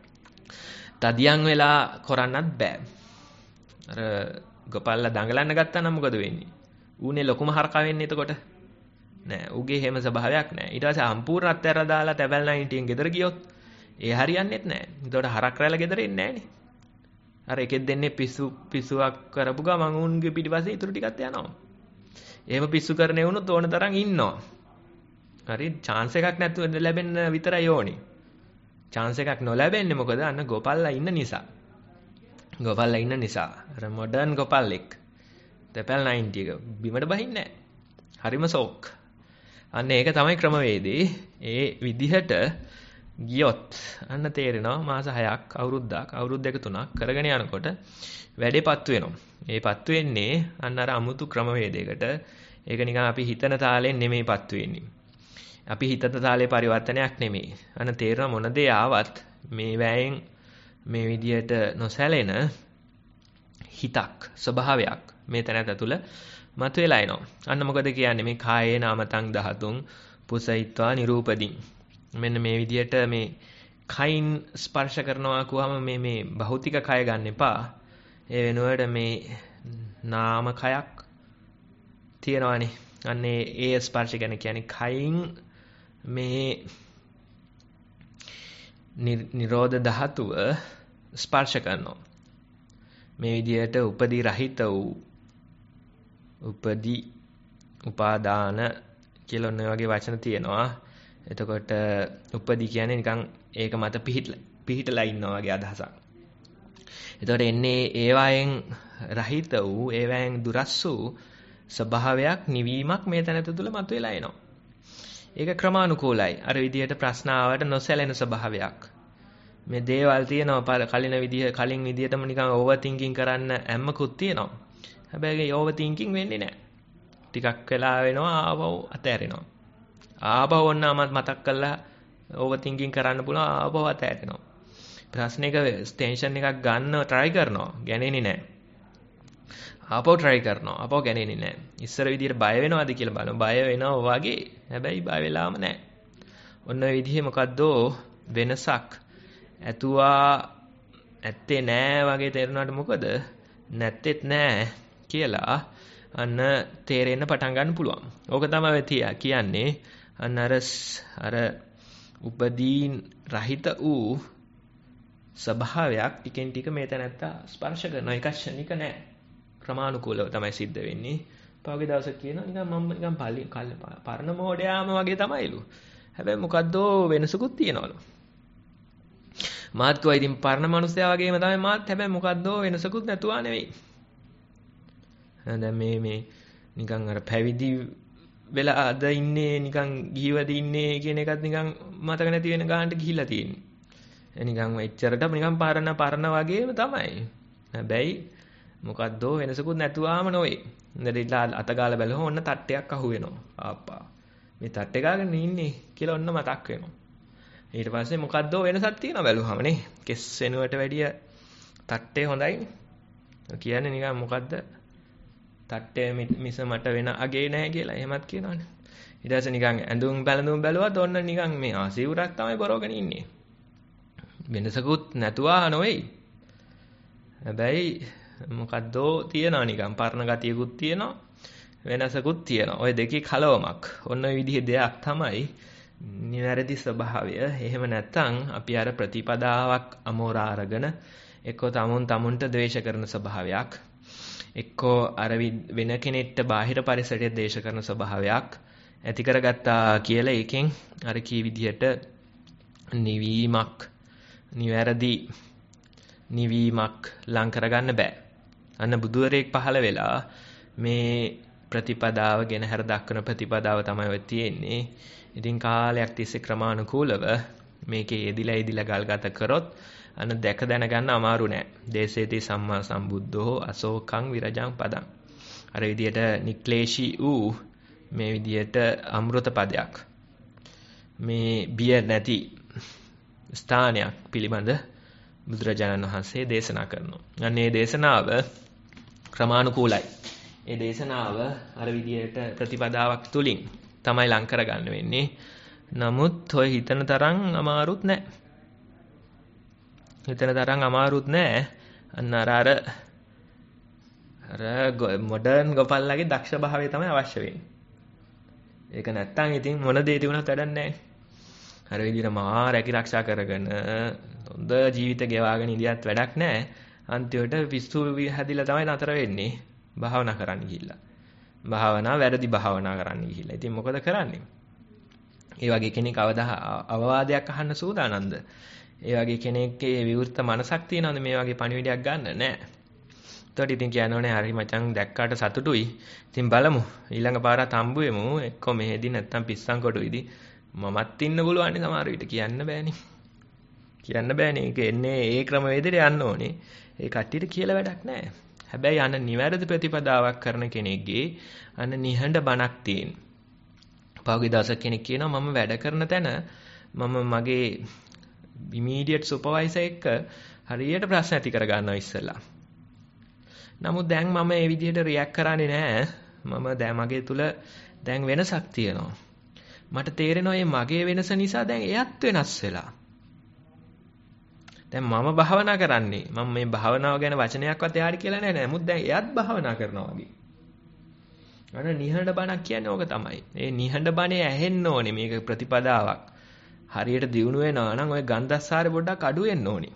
තදියම් වෙලා කරන්නත් බෑ. අර ගොපල්ලා දඟලන්න ගත්තා නම් මොකද වෙන්නේ? ඌනේ ලොකුම හරකා වෙන්නේ එතකොට. නෑ ඌගේ හැම ස්වභාවයක් නෑ. ඊට පස්සේ සම්පූර්ණ අත්හැරලා දාලා ටැබල් නයින්ටියෙන් ගෙදර ගියොත් ඒ හරියන්නේත් නෑ. එතකොට හරක් රැළ ගෙදර එන්නේ නෑනේ. අර එකෙක් දෙන්නේ පිස්සු පිස්සුවක් කරපු ගමන් උන්ගේ පිටිපස්සේ ඉතුරු ටිකත් යනවා. එහෙම පිස්සු කරන්නේ වුණොත් ඕන තරම් ඉන්නවා. හරි chance එකක් නැතුව ලැබෙන්න විතරයි ඕනේ. chance එකක් නොලැබෙන්නේ මොකද? අන්න ගොපල්ලා ඉන්න නිසා. ගොපල්ලා ඉන්න නිසා. අර මොඩර්න් ගොපල්ලෙක්. ටැබල් නයින්ටි එක බිමට බහින්නේ නෑ. හරිම ෂොක්. අන්න ඒක තමයි ක්‍රමවේදී. ඒ විදිහට ගියොත් අන්න තේරෙනවා මාස හයක් අවුරුද්දක් අවුරුදු දෙක තුනක් කරගෙන යනකොට වැඩේ පත්තු වෙනවා. මේ පත්තු වෙන්නේ අන්න අර අමුතු ක්‍රමවේදයකට. ඒක නිකන් අපි හිතන තාලෙන් නෙමෙයි පත්තු වෙන්නේ. අපි හිතන තාලේ පරිවර්තනයක් නෙමෙයි. අන්න තේරෙන මොන දේ ආවත් මේ වෑයෙන් මේ විදියට නොසැලෙන හිතක් ස්වභාවයක් මේ තැනට තුළ මතුවලා එනවා. අන්න මොකද කියන්නේ මේ කායේ නාමතං ධාතුන් පුසයිත්වා නිරූපදීන්. මෙන්න මේ විදියට මේ කයින් ස්පර්ශ කරනවා කියවම මේ මේ භෞතික කය ගන්න එපා. ඒ වෙනුවට මේ නාම කයක් තියෙනවානේ. අන්න ඒ ස්පර්ශ ගැන කියන්නේ කයින් මේ නිරෝධ ධාතුව ස්පර්ශ කරනවා. මේ විදියට උපදී රහිත වූ උපදී උපාදාන කියලා ඔන්න වගේ වචන තියෙනවා. එතකොට උපදී කියන්නේ නිකන් ඒක මත පිහිටලා පිහිටලා ඉන්නවා වගේ අදහසක්. එතකොට එන්නේ ඒවායෙන් රහිත වූ ඒවායෙන් දුරස් වූ ස්වභාවයක් නිවීමක් මේ තැනත තුළ මතුවලා එනවා. ඒක ක්‍රමානුකූලයි. අර විදියට ප්‍රශ්න ආවට නොසැලෙන ස්වභාවයක්. මේ දේවල් තියෙනවා කලින විදිය කලින් විදියටම නිකන් ඕවර් තින්කින් කරන්න හැමකුත් තියෙනවා. හැබැයි ඕවර් තින්කින් වෙන්නේ නැහැ. ටිකක් වෙලා වෙනවා ආවව අතෑරෙනවා. ආවව ඔන්නම මතක් කරලා ඕවර් තින්කින් කරන්න පුළුවන් ආවව අතෑරෙනවා. ප්‍රශ්නයක ටෙන්ෂන් එකක් ගන්න try කරනවා. ගන්නේ නැහැ. ආපහු try කරනවා. ආපහු ගන්නේ නැහැ. ඉස්සර විදියට බය වෙනවද කියලා බලමු. බය වෙනවා වගේ. හැබැයි බය වෙලාම නැහැ. ඔන්න ඔය විදිහේ මොකද්ද වෙනසක් ඇතුවා ඇත්තේ නෑ වගේ තේරුණාට මොකද නැත්තේත් නෑ කියලා අන්න තේරෙන්න පටන් ගන්න පුළුවන්. ඕක තමයි තියා කියන්නේ අන්න අර අර උපදීන් රහිත වූ ස්වභාවයක් ටිකෙන් ටික මේ තැනත්තා ස්පර්ශ කරන එක ක්ෂණික නෑ. ක්‍රමානුකූලව තමයි සිද්ධ වෙන්නේ. පහුගිය දවසක් කියනවා නිකන් මම නිකන් පල්ලි පරණ මොඩයාම වගේ තමයිලු. හැබැයි මොකද්ද වෙනසකුත් තියනවලු. මාත් කිව්වා ඉතින් පරණ මිනිස්සයා වගේම තමයි මාත්. හැබැයි මොකද්ද වෙනසකුත් නැතුවා නෙවෙයි. දැන් මේ මේ නිකන් අර පැවිදි වෙලා අද ඉන්නේ නිකන් ගිහිවද ඉන්නේ කියන එකත් නිකන් මතක නැති වෙන ගානට ගිහිල්ලා තියෙන්නේ. නිකන් එච්චරට නිකන් පරණ පරණ වගේම තමයි. හැබැයි මොකද්ද වෙනසකුත් නැතුවාම නොවේ. ඉඳලා අතගාලා බැලුවම ඔන්න තට්ටයක් අහු වෙනවා. ආප්පා. මේ තට්ටේ ගාගෙන ඉන්නේ කියලා ඔන්න මතක් වෙනවා. ඊට පස්සේ මොකද්ද වෙනසක් තියෙනවා බැලුවම නේ. කෙස් වෙනුවට වැඩිය තට්ටේ හොඳයි. කියන්නේ නිකන් මොකද්ද තට්ටේ මිස මට වෙන අගේ නැහැ කියලා එහෙමත් කියනවනේ. ඊට පස්සේ නිකන් ඇඳුම් බැලඳුම් බැලුවත් ඔන්න නිකන් මේ ආසිවුරක් තමයි බොරවගෙන ඉන්නේ. වෙනසකුත් නැතුවා නොවේයි. හැබැයි මොකද්දෝ තියනවා නිකන් පරණ ගතියකුත් තියෙනවා වෙනසකුත් තියෙනවා. ওই දෙකේ කලවමක්. ඔන්න ඔය විදිහේ දෙයක් තමයි නිවැරදි ස්වභාවය. එහෙම නැත්නම් අපි අර ප්‍රතිපදාවක් අමෝරා අරගෙන එක්කෝ තමුන් තමුන්ට ද්වේෂ කරන ස්වභාවයක් එක්කෝ අර වෙන කෙනෙක්ට බාහිර පරිසරයට ද්වේෂ කරන ස්වභාවයක් ඇති කරගත්තා කියලා එකෙන් අර කී විදිහට නිවීමක් නිවැරදි නිවීමක් ලං කරගන්න බෑ. අන්න බුදුරෙක් පහළ වෙලා මේ ප්‍රතිපදාව ගැන හර දක්වන ප්‍රතිපදාව තමයි ඔය තියෙන්නේ. ඉතින් කාලයක් තිස්සේ ක්‍රමානුකූලව මේකේ යෙදිලා යෙදිලා ගල්ගත කරොත් අන්න දැක දැනගන්න අමාරු නෑ. දේසේති සම්මා සම්බුද්ධෝ අශෝකං විරජං පදං. අර විදියට නික්ලේශී වූ මේ විදියට අමෘත පදයක්. මේ බිය නැති ස්ථානයක් පිළිබඳ බුදුරජාණන් වහන්සේ දේශනා කරනවා. අන්න ඒ දේශනාව ක්‍රමානුකූලයි. ඒ දේශනාව අර විදියට ප්‍රතිපදාවක් තුලින් තමයි ලං කරගන්න වෙන්නේ. නමුත් ඔය හිතන තරම් අමාරුත් නෑ. හිතන තරම් අමාරුත් නෑ. අන්න අර අර අර මොඩර්න් ගොපල්ලාගේ දක්ෂ භාවය තමයි අවශ්‍ය වෙන්නේ. ඒක නැත්තම් ඉතින් මොන දේ තිබුණත් වැඩක් නෑ. අර විදිහට මහා රැකී ආරක්ෂා කරගෙන හොඳ ජීවිත ගෙවාගෙන ඉඳියත් වැඩක් නෑ. අන්තිමට පිස්සු හැදිලා තමයි නතර වෙන්නේ. භාවනා කරන්න ගිහිල්ලා. භාවනා වැරදි භාවනා කරන්න ගිහිල්ලා. ඉතින් මොකද කරන්නේ? ඒ වගේ කෙනෙක් අවදා අවවාදයක් අහන්න සූදානම්ද? ඒ වගේ කෙනෙක්ගේ විවෘත මනසක් තියනවද මේ වගේ පණිවිඩයක් ගන්න? නෑ. එතකොට ඉතින් කියනෝනේ හරි මචං දැක්කාට සතුටුයි. ඉතින් බලමු. ඊළඟ පාරත් හම්බු වෙමු. එක්ක මෙහෙදි නැත්තම් පිස්සන් කොටුයිදි. මමත් ඉන්න පුළුවන් නේ සමහර විට කියන්න බෑනේ. කියන්න බෑනේ. ඒක එන්නේ ඒ ක්‍රමවේදෙට යන්න ඕනේ. ඒ කට්ටියට කියලා වැඩක් නෑ. හැබැයි අන්න නිවැරදි ප්‍රතිපදාවක් කරන කෙනෙක්ගේ අන්න නිහඬ බණක් තියෙන. පහුගිය දවසක් කෙනෙක් කියනවා මම වැඩ කරන තැන මම මගේ ඉමීඩියට් සුපර්වයිසර් එක්ක හරියට ප්‍රශ්න ඇති කර ගන්නවා ඉස්සෙල්ලා. නමුත් දැන් මම මේ විදිහට රියැක්ට් කරන්නේ නැහැ. මම දැන් මගේ තුල දැන් වෙනසක් තියෙනවා. මට තේරෙනවා මේ මගේ වෙනස නිසා දැන් එයත් වෙනස් වෙලා. දැන් මම භාවනා කරන්නේ මම මේ භාවනාව ගැන වචනයක්වත් එයාට කියලා නැහැ. නමුත් දැන් එයත් භාවනා කරනවා වගේ. අර නිහඬ බණක් කියන්නේ ඕක තමයි. ඒ නිහඬ බණේ ඇහෙන්න ඕනේ මේක ප්‍රතිපදාවක්. හරියට දියුණු වෙනවා නම් ওই ගන්ධස්සාරේ පොඩ්ඩක් අඩු වෙන්න ඕනේ.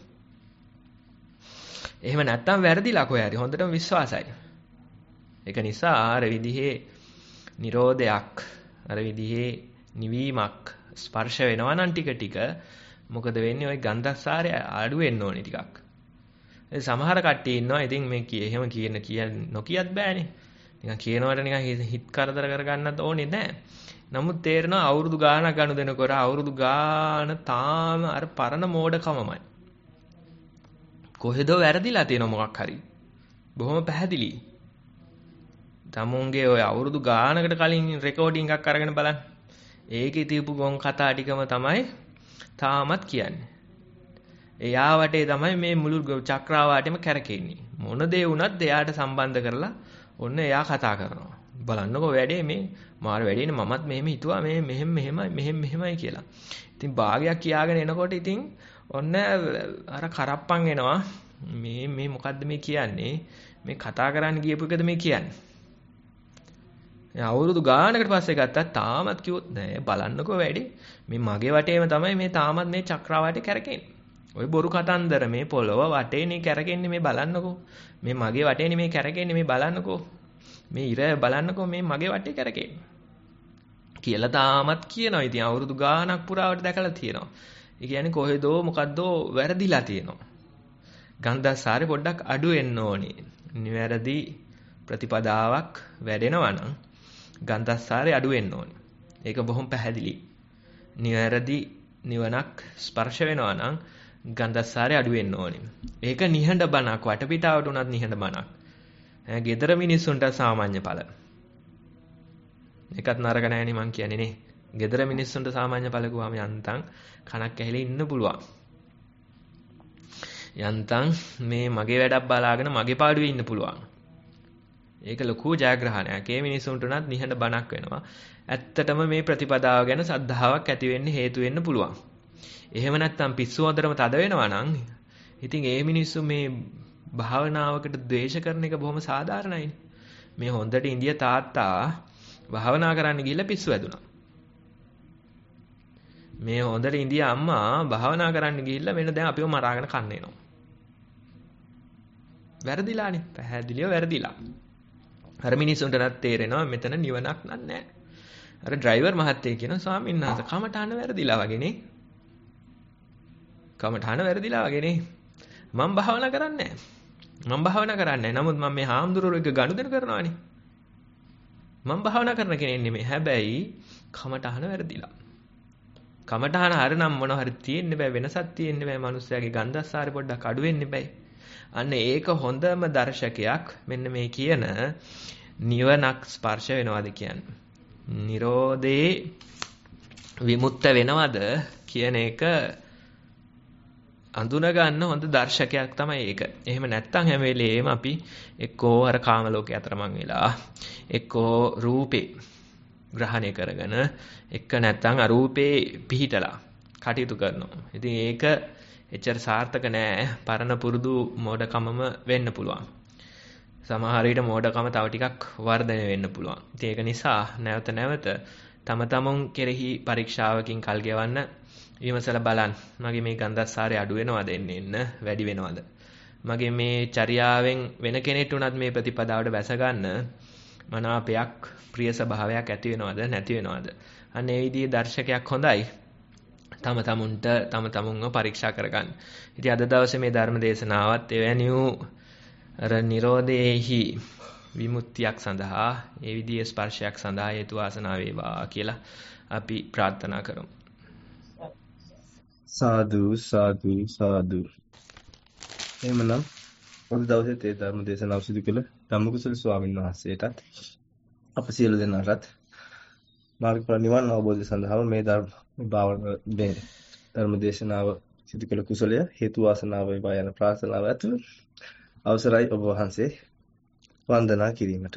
එහෙම නැත්තම් වැරදිලා කොහේ හරි හොඳටම විශ්වාසයි. ඒක නිසා අර විදිහේ නිරෝධයක් අර විදිහේ නිවීමක් ස්පර්ශ වෙනවා නම් ටික ටික මොකද වෙන්නේ ওই ගන්ධස්සාරය අඩු වෙන්න ඕනේ ටිකක්. ඒ සමහර කට්ටිය ඉන්නවා ඉතින් මේ කිය එහෙම කියන කිය නොකියත් බෑනේ. නිකන් කියනවට නිකන් හිත කරදර කරගන්නත් ඕනේ නැහැ. නමුත් තේරෙනවා අවුරුදු ගාණක් ගනුදෙනු කර අවුරුදු ගාණ තාම අර පරණ මෝඩකමමයි. කොහෙදෝ වැරදිලා තියෙන මොකක් හරි. බොහොම පැහැදිලි. තමුන්ගේ ඔය අවුරුදු ගාණකට කලින් රෙකෝඩින් එකක් අරගෙන බලන්න. ඒකේ තියපු ගොන් කතා ටිකම තමයි තාමත් කියන්නේ. එයා වටේ තමයි මේ මුළු චක්‍රාවාටෙම කැරකෙන්නේ. මොන දේ වුණත් එයාට සම්බන්ධ කරලා ඔන්න එයා කතා කරනවා. බලන්නකෝ වැඩේ මේ මාර වැඩේනේ මමත් මෙහෙම හිතුවා මේ මෙහෙම මෙහෙමයි මෙහෙම මෙහෙමයි කියලා. ඉතින් භාගයක් කියාගෙන එනකොට ඉතින් ඔන්න අර කරප්පන් එනවා. මේ මේ මොකද්ද මේ කියන්නේ? මේ කතා කරන්න ගියපු එකද මේ කියන්නේ? අවුරුදු ගානකට පස්සේ ගත්තා තාමත් කිව්වොත් නෑ බලන්නකෝ වැඩි මේ මගේ වටේම තමයි මේ තාමත් මේ චක්‍රාවාටේ කැරකෙන්නේ. ඔය බොරු කතන්දර මේ පොළොව වටේනේ කැරකෙන්නේ මේ බලන්නකෝ. මේ මගේ වටේනේ මේ කැරකෙන්නේ මේ බලන්නකෝ. මේ ඉර බලන්නකෝ මේ මගේ වටේ කැරකෙන්නේ. කියලා තාමත් කියනවා. ඉතින් අවුරුදු ගානක් පුරාවට දැකලා තියෙනවා. ඒ කියන්නේ කොහෙදෝ මොකද්දෝ වැරදිලා තියෙනවා. ගන්ධස්සාරේ පොඩ්ඩක් අඩු වෙන්න ඕනේ. නිවැරදි ප්‍රතිපදාවක් වැඩෙනවා නම් ගන්ධස්සාරේ අඩු වෙන්න ඕනේ. ඒක බොහොම පැහැදිලි. නිවැරදි නිවනක් ස්පර්ශ වෙනවා නම් ගන්ධස්සාරේ අඩු වෙන්න ඕනේ. ඒක නිහඬ බණක් වටපිටාවට උනත් නිහඬ බණක්. ඈ gedara මිනිස්සුන්ට සාමාන්‍ය ඵල. ඒකත් නරක නෑනේ මං කියන්නේ නේ. gedara මිනිස්සුන්ට සාමාන්‍ය ඵල ගුවාම යන්තම් කනක් ඇහිලා ඉන්න පුළුවන්. යන්තම් මේ මගේ වැඩක් බලාගෙන මගේ පාඩුවේ ඉන්න පුළුවන්. ඒක ලොකු ජයග්‍රහණයක්. ඒ මිනිසුන්ට උනත් නිහඬ බණක් වෙනවා. ඇත්තටම මේ ප්‍රතිපදාව ගැන සද්ධාාවක් ඇති වෙන්න හේතු වෙන්න පුළුවන්. එහෙම නැත්නම් පිස්සු හොඳටම තද වෙනවා නම් ඉතින් ඒ මිනිස්සු මේ භාවනාවකට ද්වේෂ කරන එක බොහොම සාධාරණයි. මේ හොඳට ඉන්දිය තාත්තා භාවනා කරන්න ගිහිල්ලා පිස්සු වැදුනා. මේ හොඳට ඉන්දිය අම්මා භාවනා කරන්න ගිහිල්ලා මෙන්න දැන් අපිව මරාගෙන කන්න එනවා. වැරදිලානේ. පැහැදිලිව වැරදිලා. අර මිනිස්සුන්ටවත් තේරෙනවා මෙතන නිවනක් නෑ. අර ඩ්‍රයිවර් මහත්තයා කියනවා ස්වාමීන් වහන්සේ කමඨාන වැරදිලා වගේනේ. කමඨාන වැරදිලා වගේනේ. මම භාවනා කරන්නේ නෑ. මම භාවනා කරන්නේ නෑ. නමුත් මම මේ හාමුදුරුවෝ එක ගනුදෙනු කරනවානේ. මම භාවනා කරන කෙනෙක් නෙමෙයි. හැබැයි කමඨාන වැරදිලා. කමඨාන හරිනම් මොන හරි තියෙන්න බෑ, වෙනසක් තියෙන්න බෑ. මිනිස්යාගේ ගන්ධස්සාරි පොඩ්ඩක් අඩු වෙන්න බෑ. අන්න ඒක හොඳම දර්ශකයක්. මෙන්න මේ කියන නිවනක් ස්පර්ශ වෙනවද කියන්නේ. නිරෝධේ විමුක්ත වෙනවද කියන එක අඳුන ගන්න හොඳ දර්ශකයක් තමයි ඒක. එහෙම නැත්නම් හැම වෙලේම අපි එක්කෝ අර කාම ලෝකේ අතරමං වෙලා එක්කෝ රූපේ ග්‍රහණය කරගෙන එක්ක නැත්නම් අරූපේ පිහිටලා කටයුතු කරනවා. ඉතින් ඒක එච්චර සාර්ථක නෑ. පරණ පුරුදු මෝඩකමම වෙන්න පුළුවන්. සමහර විට මෝඩකම තව ටිකක් වර්ධනය වෙන්න පුළුවන්. ඉතින් ඒක නිසා නැවත නැවත තම තමන් කෙරෙහි පරීක්ෂාවකින් කල් ගෙවන්න විමසලා බලන්න. මගේ මේ ගන්ධස්සාරය අඩු වෙනවද එන්න එන්න වැඩි වෙනවද? මගේ මේ චර්යාවෙන් වෙන කෙනෙක්ට උනත් මේ ප්‍රතිපදාවට බැස ගන්න මනාපයක් ප්‍රිය ස්වභාවයක් ඇති වෙනවද නැති වෙනවද? අන්න ඒ විදිහේ දර්ශකයක් හොඳයි. තම තමුන්ට තම තමුන්ව පරීක්ෂා කරගන්න. ඉතින් අද දවසේ මේ ධර්ම දේශනාවත් එවැනි වූ අර නිරෝධේහි විමුක්තියක් සඳහා ඒ විදිහේ ස්පර්ශයක් සඳහා හේතු වාසනා වේවා කියලා අපි ප්‍රාර්ථනා කරමු. සාදු සාදු සාදු. එහෙමනම් අද දවසේ තේ ධර්ම දේශනාව සිදු කළ ධම්මකුසල ස්වාමීන් වහන්සේටත් අප සියලු දෙනාටත් මාර්ගඵල නිවන් අවබෝධය සඳහා මේ ධර්ම භාවනා මේ ධර්ම දේශනාව සිදු කළ කුසලය හේතු වාසනාව වේවා යන ප්‍රාර්ථනාව ඇතුළු අවසරයි ඔබ වහන්සේ වන්දනා කිරීමට.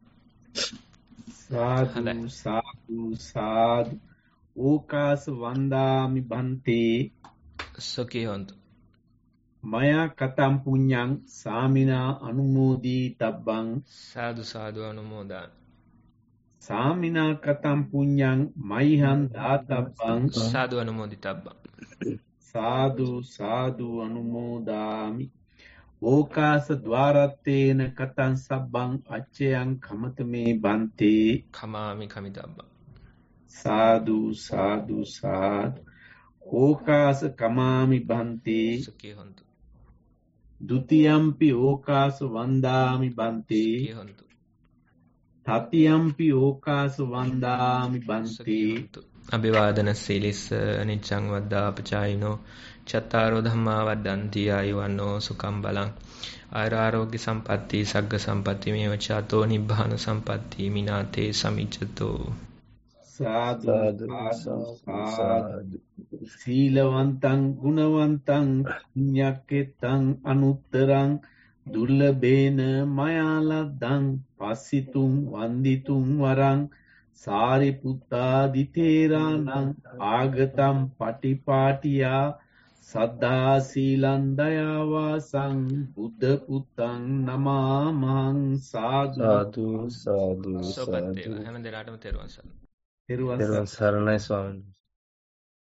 සාදු සාදු සාදු ඕකාස වන්දාමි බන්තේ සොකී හොන්තු මයා කතම් පුඤ්ඤං සාමිනා අනුමෝදී තබ්බං සාදු සාදු අනුමෝදන් සාමිනා කතම් පුඤ්ඤං මයිහං දාතබ්බං සාදු අනුමෝදිතබ්බං සාදු සාදු අනුමෝදාමි ඕකාස ద్వාරත්තේන කතං සබ්බං අච්චයං කමතමේ බන්තේ කමාමි කමිතබ්බං සාදු සාදු සාදු ඕකාස කමාමි බන්තේ සුඛී හොන්තු ဒ ුතියම්පි ඕකාස වන්දාමි බන්තේ සුඛී හොන්තු තතියම්පි ඕකාස වන්දාමි සුඛී බන්තේ හොන්තු අභිවාදන සීලිස්ස අනිච්ඡං වද්දාපචායිනෝ චත්තාරෝ ධම්මා වද්දන්ති ආයුවන්නෝ සුඛං බලං ආරෝග්‍ය සම්පatti සග්ග සම්පatti මේව චාතෝ නිබ්බාන සම්පatti මිනාතේ සමිච්ඡතෝ සාදු සාදු සීලවන්තං ගුණවන්තං පුඤ්ඤක්කෙතං අනුත්තරං දුර්ලභේන මයාලද්දං පස්සිතුං වන්දිතුං වරං සාරිපුත්තාදි තේරාණං ආගතම් පටිපාටියා සද්ධා සීලං දයාවාසං බුද්ධ පුත්තං නමාමං සාදු සාදු සාදු සෝපත් වේවා. හැම දිනකටම තෙරුවන් සරණයි. තෙරුවන් සරණයි ස්වාමීන්